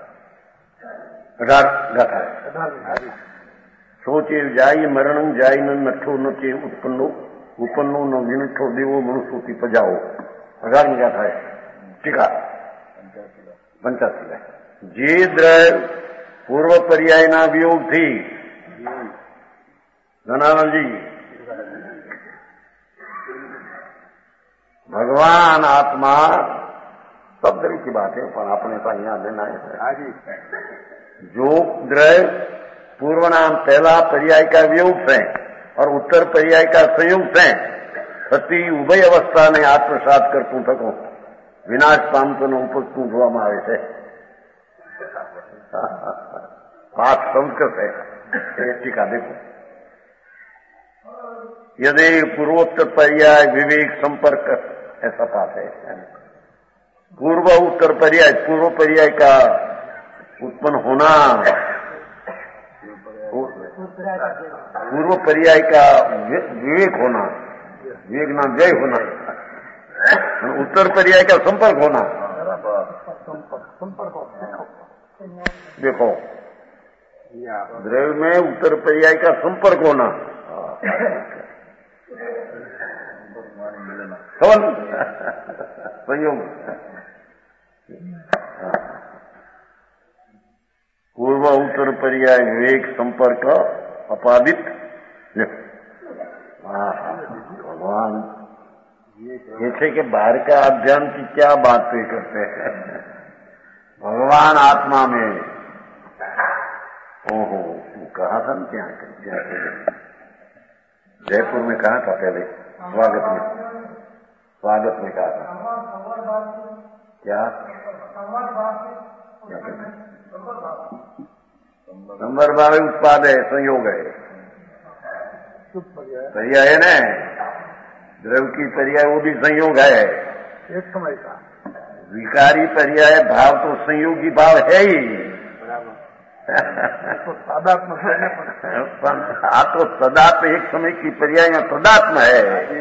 अठार गाथा है। सोचे जाई मरणं जाई न नठो न चे उत्पन्नो उपन्नो न विनठो देवो मनुष्योति पजाओ। अठार में गाथा है। टीका पंचासी है। जे द्रव्य पूर्व पर्याय ना वियोग थी, धनानंद जी भगवान आत्मा सब द्रव्य की बात है, पर अपने का यहाँ देना है। जो द्रव्य पूर्व नाम पहला पर्याय का वियोग है और उत्तर पर्याय का संयुक्त है, सती उभय अवस्था ने आत्मसात कर तू थको विनाश पामतो न उपस्तु જોવા આવે છે। पाठ संस्कृत है, टीका देखो। यदि पूर्वोत्तर पर्याय विवेक संपर्क ऐसा पाठ है। पूर्व उत्तर पर्याय पूर्व पर्याय का उत्पन्न होना, पूर्व पर्याय का विवेक होना, विवेक नाम जय होना, उत्तर पर्याय का संपर्क होना। देखो द्रव्य में उत्तर पर्याय का संपर्क होना, संयोग पूर्व उत्तर पर्याय विवेक संपर्क अपादित। भगवान जैसे कि बाहर का अध्ययन की क्या बात पे करते हैं, भगवान आत्मा में ओहो कहा था ना, क्या क्या जयपुर में कहा था पहले स्वागत में, स्वागत में कहा था क्या नंबर बारह उत्पाद है, संयोग है, पर्याय है ना, द्रव्य की पर्याय वो भी संयोग है,
एक समय का
विकारी पर्याय भाव तो संयोगी भाव है ही।
तो तादात्म है
आ तो तदात्म एक समय की पर्याय में तदात्म है,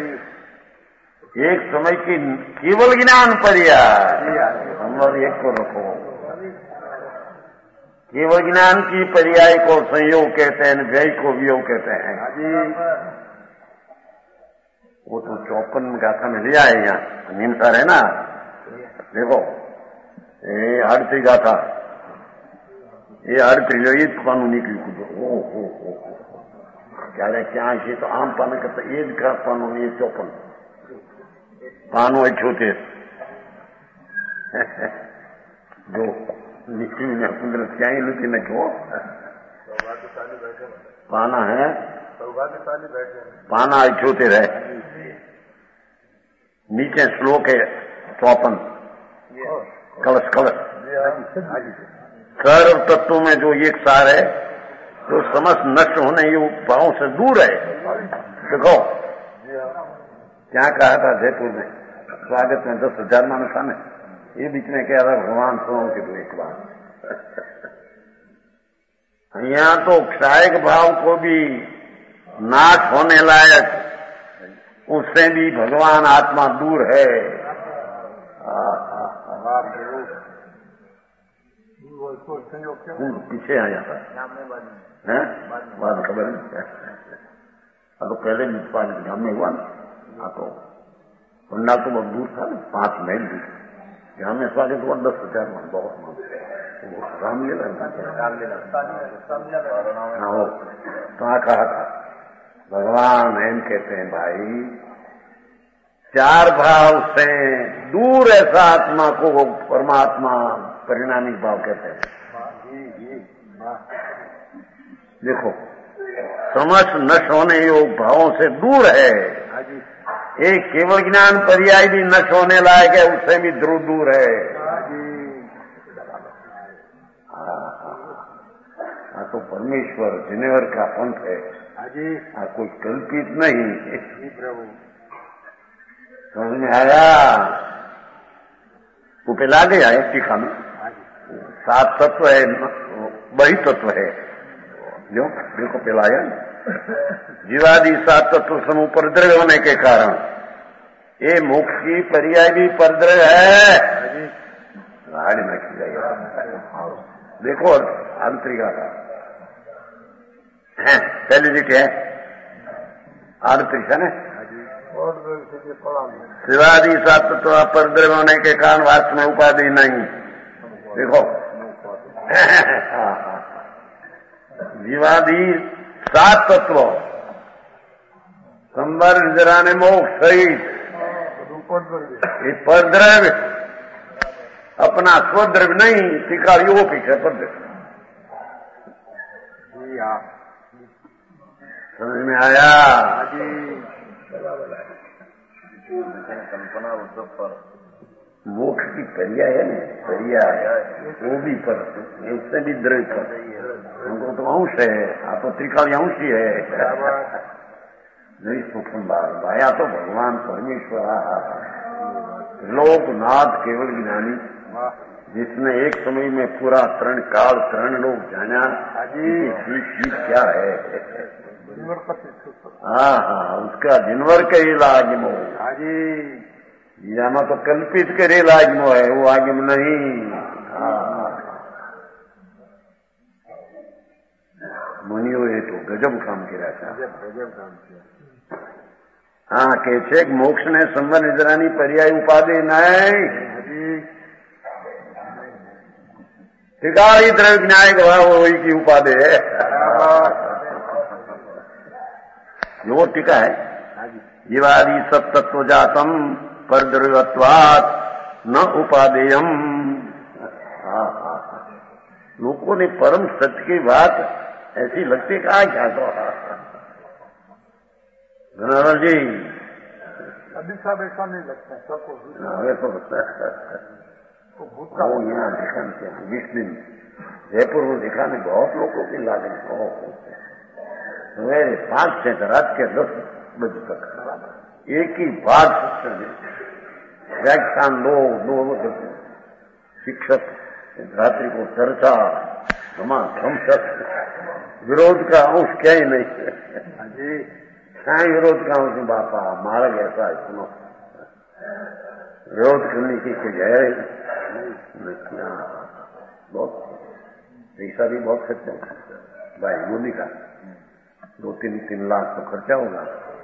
एक समय की केवल ज्ञान पर्याय। नंबर एक को रखो, केवल ज्ञान की पर्याय को संयोग कहते हैं, व्यय को वियोग कहते हैं। वो तो चौपन गाथा में लिया है यहाँ निमसार है ना, देखो ये आरती गाथा, ये आरती जो ये कानूनी की कुछ ओ हो हो क्या रे क्या है तो आम पाने करता ये का कानून ये चौपन पानो छोटे जो निश्चित में कुदरत क्या ही लुटी न क्यों पाना है,
सौभाग्यशाली बैठे
पाना छोटे रहे। नीचे श्लोक है चौपन, कलश कलश सर्व तत्वों में जो एक सार है जो समस्त नष्ट होने ये भावों से दूर है। देखो क्या कहा था जयपुर में स्वागत में दस हजार मानसा में, ये बीच में क्या था भगवान सुनो के तो एक बात यहाँ तो क्षायक भाव को भी नाश होने लायक उससे भी भगवान आत्मा दूर है। पीछे आ जाता है बाद खबर नहीं, तो पहले गांव में हुआ ना, तो पंडाल तो बहुत दूर था ना, पांच मील दूर। यहाँ में स्वागत हुआ दस हजार मान, बहुत मान रामलीला हाँ कहा कहा था भगवान एम कहते हैं भाई चार भाव से दूर ऐसा आत्मा को परमात्मा परिणामी भाव कहते हैं। देखो समस्त नष्ट होने योग भावों से दूर है, एक केवल ज्ञान पर्याय भी नष्ट होने लायक है, उससे भी दूर दूर है। हाँ तो परमेश्वर जिनेवर का पंथ है, हाँ कोई कल्पित नहीं। समझ में आया? वो पे ला गया है टीका में, सात तत्व है, वही तत्व है जो बिल्कुल पिलाया जीवादि सात तत्व समूह परद्रव्य होने के कारण ये मोक्ष की पर्याय भी परद्रव्य है। गाड़ी में की जाएगा देखो आंतरिका का पहली जीत है आंतरिक है ना, शिवादि सात तत्व परद्रव्य होने के कारण वास्तव में उपाधि नहीं। देखो जीवादि सात तत्व संबर जराने मोक्ष सहित ये परद्रव्य अपना स्वद्रव्य नहीं, शिकार यो पीछे परद्रव्य। समझ में आया?
कल्पना उत्सव पर
मोक्ष की पर्याय है ना, पर्याय वो भी पर उससे भी द्रव्य पर हमको तो अंश है, आप तो त्रिकाल अंश ही है। नहीं सुखम भाया तो भगवान परमेश्वर लोकनाथ केवल ज्ञानी जिसने एक समय में पूरा तरण काल तरण लोग जाना ठीक क्या है। हाँ हाँ उसका जिनवर के इलाज मो यहाँ तो कल्पित करे इलाज मो है, वो आगम नहीं। हाँ मुनियो ये तो गजब काम किया था, गजब काम किया। हाँ के छे मोक्ष ने संबर निजरानी पर्याय उपाधि नहीं ठिकाई द्रव्य न्याय भाव वही की उपाधि है। यो टीका है जीवादि सब तत्व जातम परद्रव्यत्वात् न उपादेयम। लोगों ने परम सत्य की बात ऐसी लगती कहा क्या तो धनावर जी
अभी सब ऐसा नहीं लगता है सबको,
ऐसा लगता है वो यहाँ दिखाने बीस दिन जयपुर में दिखाने बहुत लोगों की लागन सवेरे पांच से रात के दस बजे तक एक ही बात व्याख्यान दो दो शिक्षक रात्रि को चर्चा हम विरोध का अंश क्या ही नहीं है। क्या विरोध का अंश बापा मार्ग ऐसा है, सुनो विरोध करने की कोई है नहीं। बहुत पैसा भी बहुत खर्चा भाई बोली का दो तीन तीन लाख तो खर्चा होगा,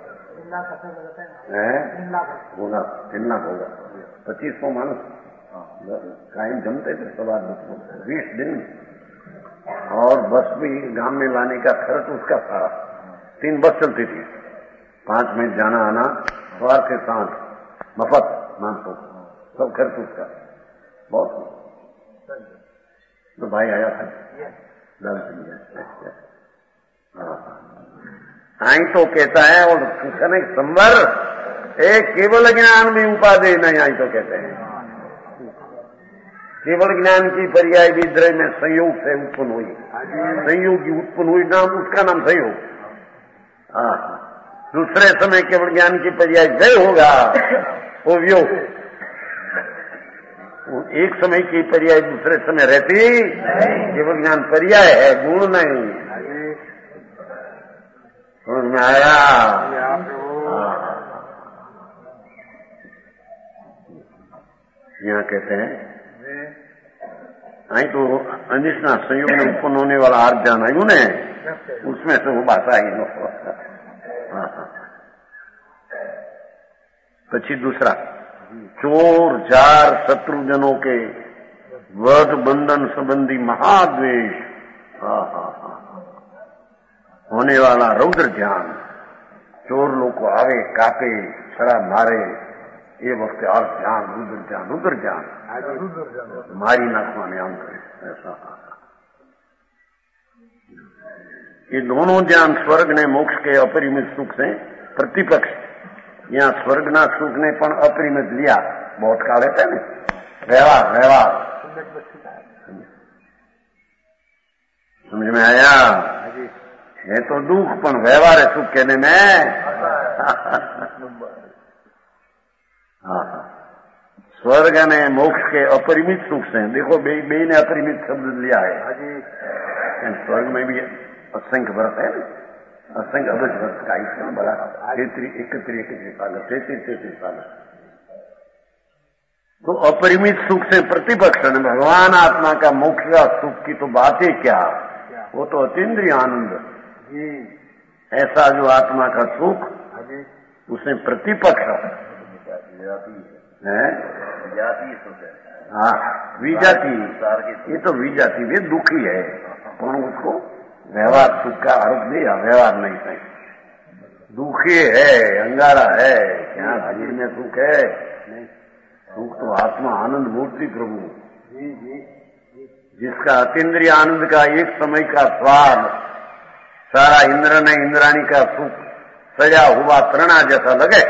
होगा तीन लाख होगा। पच्चीस सौ मानस कायम जमते थे सवा बीस दिन, और बस भी गांव में लाने का खर्च उसका सारा। तीन बस चलती थी, पांच मिनट जाना आना, सवार के साथ मफत मानसो सब खर्च उसका। बहुत तो भाई आया था आई तो कहता है और संवर एक केवल ज्ञान भी उपाधि नहीं, आई तो कहते हैं केवल ज्ञान की पर्याय विद्रय में संयोग से उत्पन्न हुई, संयोग की उत्पन्न हुई, नाम उसका नाम संयोग। हाँ, दूसरे समय केवल ज्ञान की पर्याय जय होगा वो वियोग। एक समय की पर्याय दूसरे समय रहती, केवल ज्ञान पर्याय है, गुण नहीं। समझ में आया? यहाँ कहते हैं आई तो अनिष्णा संयोग में उत्पन्न होने वाला आर्थ जान आयु ने, उसमें से वो बात आई नो। पची दूसरा चोर जार शत्रुजनों के वध बंधन संबंधी महाद्वेष होने वाला रौद्र ध्यान। चोर लोग को आवे कापे शराब मारे, ये वक्त और ध्यान रुद्र ध्यान रुद्र ध्यान मारी नाखवाने आम करे ऐसा। ये दोनों ध्यान स्वर्ग ने मोक्ष के अपरिमित सुख से प्रतिपक्ष। यहाँ स्वर्ग ना सुख ने पण अपरिमित लिया, बहुत काले थे ना व्यवहार व्यवहार समझ में आया? है तो दुख पण व्यवहार है सुख कहने में। हाँ, स्वर्ग ने मोक्ष के अपरिमित सुख से, देखो बे, बे ने अपरिमित शब्द लिया है। स्वर्ग में भी असंख्य वर्ष है ना, असंख्य अबज वर्ष का आयुष्य बड़ा तैतरी इकतीस इकतीस साल तैतीस तैतीस साल। तो अपरिमित सुख से प्रतिपक्ष है। भगवान आत्मा का मोक्ष का सुख की तो बात ही क्या, वो तो अतीन्द्रिय आनंद। ऐसा जो आत्मा का सुख उसमें प्रतिपक्ष है, हाँ विजाति, ये तो विजाति वे दुखी है, कौन उसको व्यवहार सुख का आरोप दिया, व्यवहार नहीं सही दुखी है, अंगारा है, क्या भीड़ में सुख है? सुख तो आत्मा आनंद मूर्ति प्रभु, जिसका अतीन्द्रिय आनंद का एक समय का स्वाद सारा इंद्र ने इंद्राणी का सुख सजा हुआ तृणा जैसा लगे।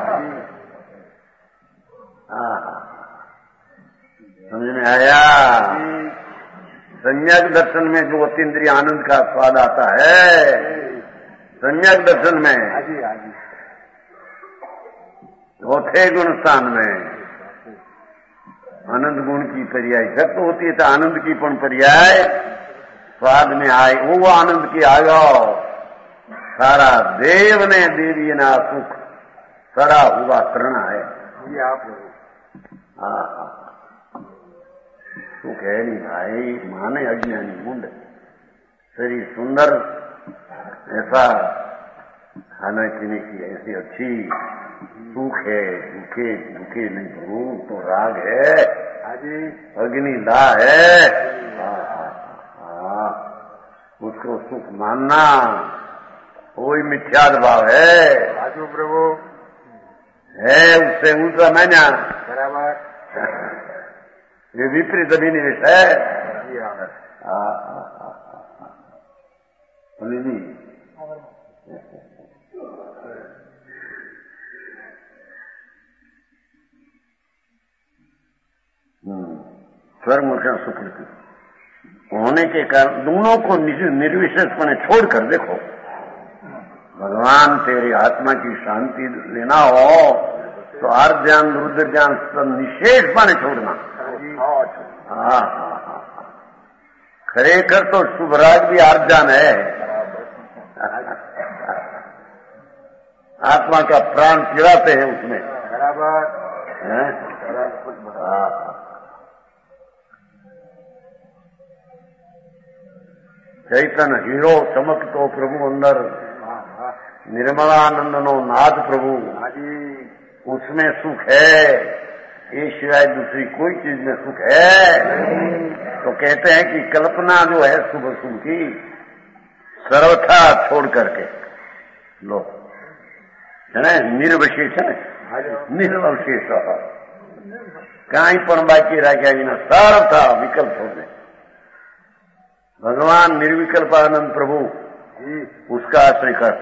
समझ में आया? सम्यक दर्शन में जो अतीन्द्रिय आनंद का स्वाद आता है, सम्यक दर्शन में चौथे गुण स्थान में आनंद गुण की पर्याय शक्त होती है, तो आनंद की पण पर्याय स्वाद में आए, वो आनंद की आयो सारा देव ने देवी ना सुख सरा हुआ तृणा है। हाँ सुख है नहीं भाई, माने अज्ञानी मुंड शरीर सुंदर, ऐसा खाने पीने की ऐसी अच्छी सुख है, दुखे दुखे नहीं प्रभु तो राग है, अग्नि ला है। हाँ, उसको सुख मानना कोई मिथ्याद भाव है। आजू प्रभु है उससे ऊंचा मैना बराबर, ये विपरीत अभिनिवेश है। नहीं स्वर्ग मूर्ख सुकृति होने के कारण दोनों को निर्विशेषपणे छोड़कर देखो, भगवान तेरी आत्मा की शांति लेना हो तो आर्थ ज्ञान रुद्र ज्ञान सब निशेष पाने छोड़ना। हाँ हाँ हाँ, खरेखर तो शुभराज भी आर्थ ज्ञान है। आत्मा का प्राण चिराते हैं उसमें बराबर है। चैतन्य हीरो चमकतो प्रभु अंदर, निर्मलानंद नो नाद प्रभु, उसमें सुख है, ये शिवाय दूसरी कोई चीज में सुख है। तो कहते हैं कि कल्पना जो है शुभ शुभ की सर्वथा छोड़ करके लो, है ना, निर्विशेष है, निर्वशेष कहीं पर बाकी रह गया जी ना, सर्वथा विकल्प छोड़ दे। भगवान निर्विकल्पानंद प्रभु उसका आश्रय कर।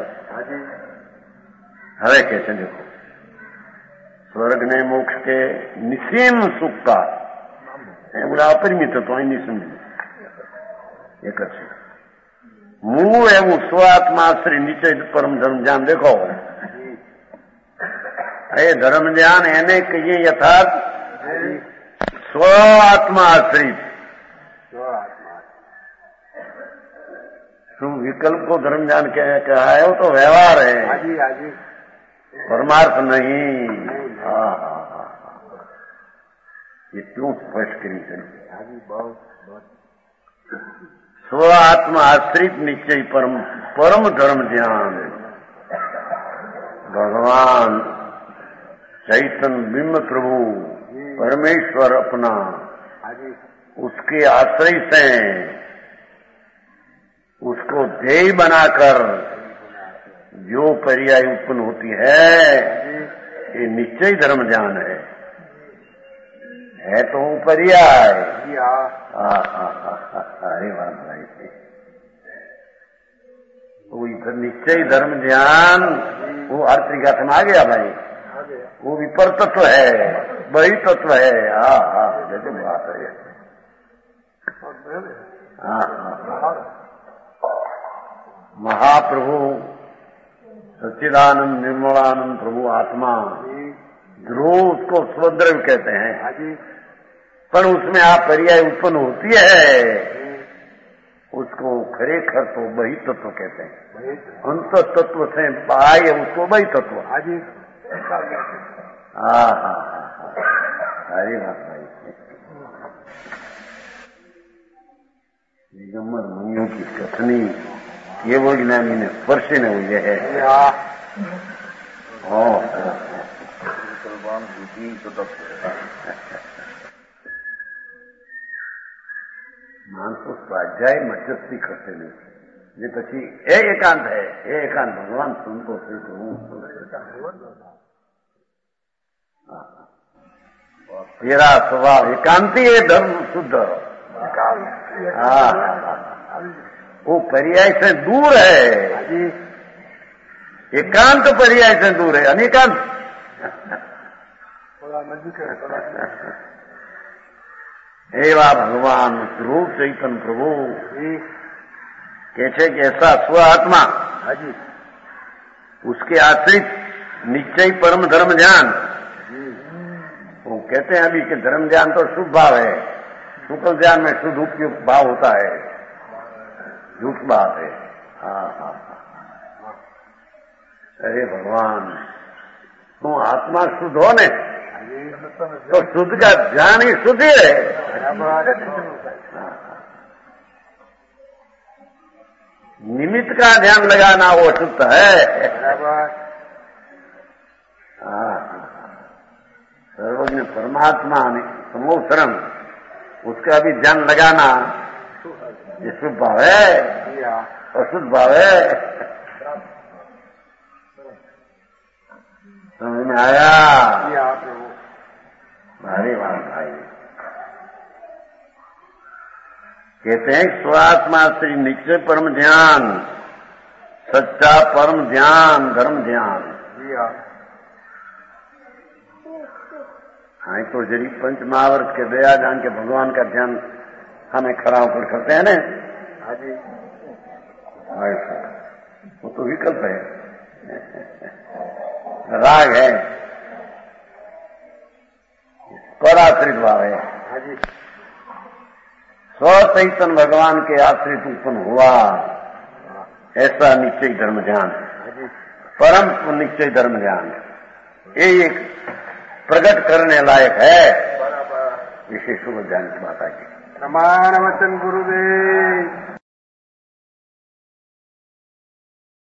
हरे कैसे देखो, स्वर्ग ने मोक्ष के निसीम सुख का बोला अपरिमित तो ही नहीं समझ एक अच्छे मूल है वो स्वात्मा श्री नीचे परम धर्म ज्ञान। देखो ये धर्म ज्ञान एने कहिए यथार्थ स्व आत्मा आश्रित। तुम विकल्प को धर्म ज्ञान कहा है वो तो व्यवहार है, आजी, आजी। परमार्थ नहीं। हाँ हाँ हाँ, ये क्यों स्पष्ट करी करी स्व आत्मा आश्रित निश्चय परम परम धर्म ज्ञान। भगवान चैतन्य बिंब प्रभु परमेश्वर अपना उसके आश्रय से उसको ध्येय बनाकर जो पर्याय उत्पन्न होती है ये निश्चय धर्म ज्ञान है, है तो पर्याय। अरे बात भाई से वो इधर निश्चय धर्म ज्ञान वो हर तरीका में आ गया भाई, वो विपर तत्व है, बही तत्व है। हाँ हाँ जैसे बात है। हाँ हाँ, महाप्रभु सच्चिदानंद निर्मलानंद प्रभु आत्मा ध्रुव उसको स्वद्रव्य कहते हैं, पर उसमें आप पर्याय उत्पन्न होती है उसको खरेखर तो बही तत्व कहते हैं। अंत तत्व से बाह्य उसको बही तत्व। हाँ हाँ हाँ, सारी बात भाई दिगंबर मुनियों की कथनी ये वो ज्ञानी ने स्पर्श ने हुई है। मानसो स्वाध्याय मध्यस्थी करते नहीं ये पी ए एकांत है, ए एकांत भगवान सुनतो तेरा स्वभाव एकांती है, धर्म शुद्ध। हाँ वो पर्याय से दूर है, एकांत पर्याय से दूर है, अनेकांत। एवा भगवान रूप चैतन्य प्रभु कहते कि ऐसा स्व आत्मा उसके आश्रित निश्चय परम धर्म ज्ञान। वो कहते हैं अभी कि धर्म ज्ञान तो शुभ भाव है, शुक्ल ज्ञान में शुद्ध उपयुक्त भाव होता है, झूठ बात है। हाँ हाँ हाँ, अरे भगवान तू आत्मा शुद्ध हो ने तो शुद्ध का ज्ञान ही शुद्ध है। निमित्त का ध्यान लगाना वो शुद्ध है। सर्वज्ञ परमात्मा ने समोसरम उसका भी ध्यान लगाना ये शुभ भाव है, अशुद्ध भाव है। समझ में आया? भारी बात भाई। कहते हैं स्वात्मा श्री निश्चय परम ध्यान, सच्चा परम ध्यान, धर्म ध्यान। हाँ तो जरी पंच महावर्त के दया जान के भगवान का ध्यान हमें खड़ा होकर करते हैं ना। वो तो विकल्प है, राग है। पर आश्रित भाव है। स्व चैतन्य भगवान के आश्रित उत्पन्न हुआ, ऐसा निश्चय धर्म ध्यान है, परम निश्चय धर्म ध्यान है। ये एक प्रकट करने लायक है। विशेष ध्यान की बात आगे।
प्रमाण वचन गुरुदेव।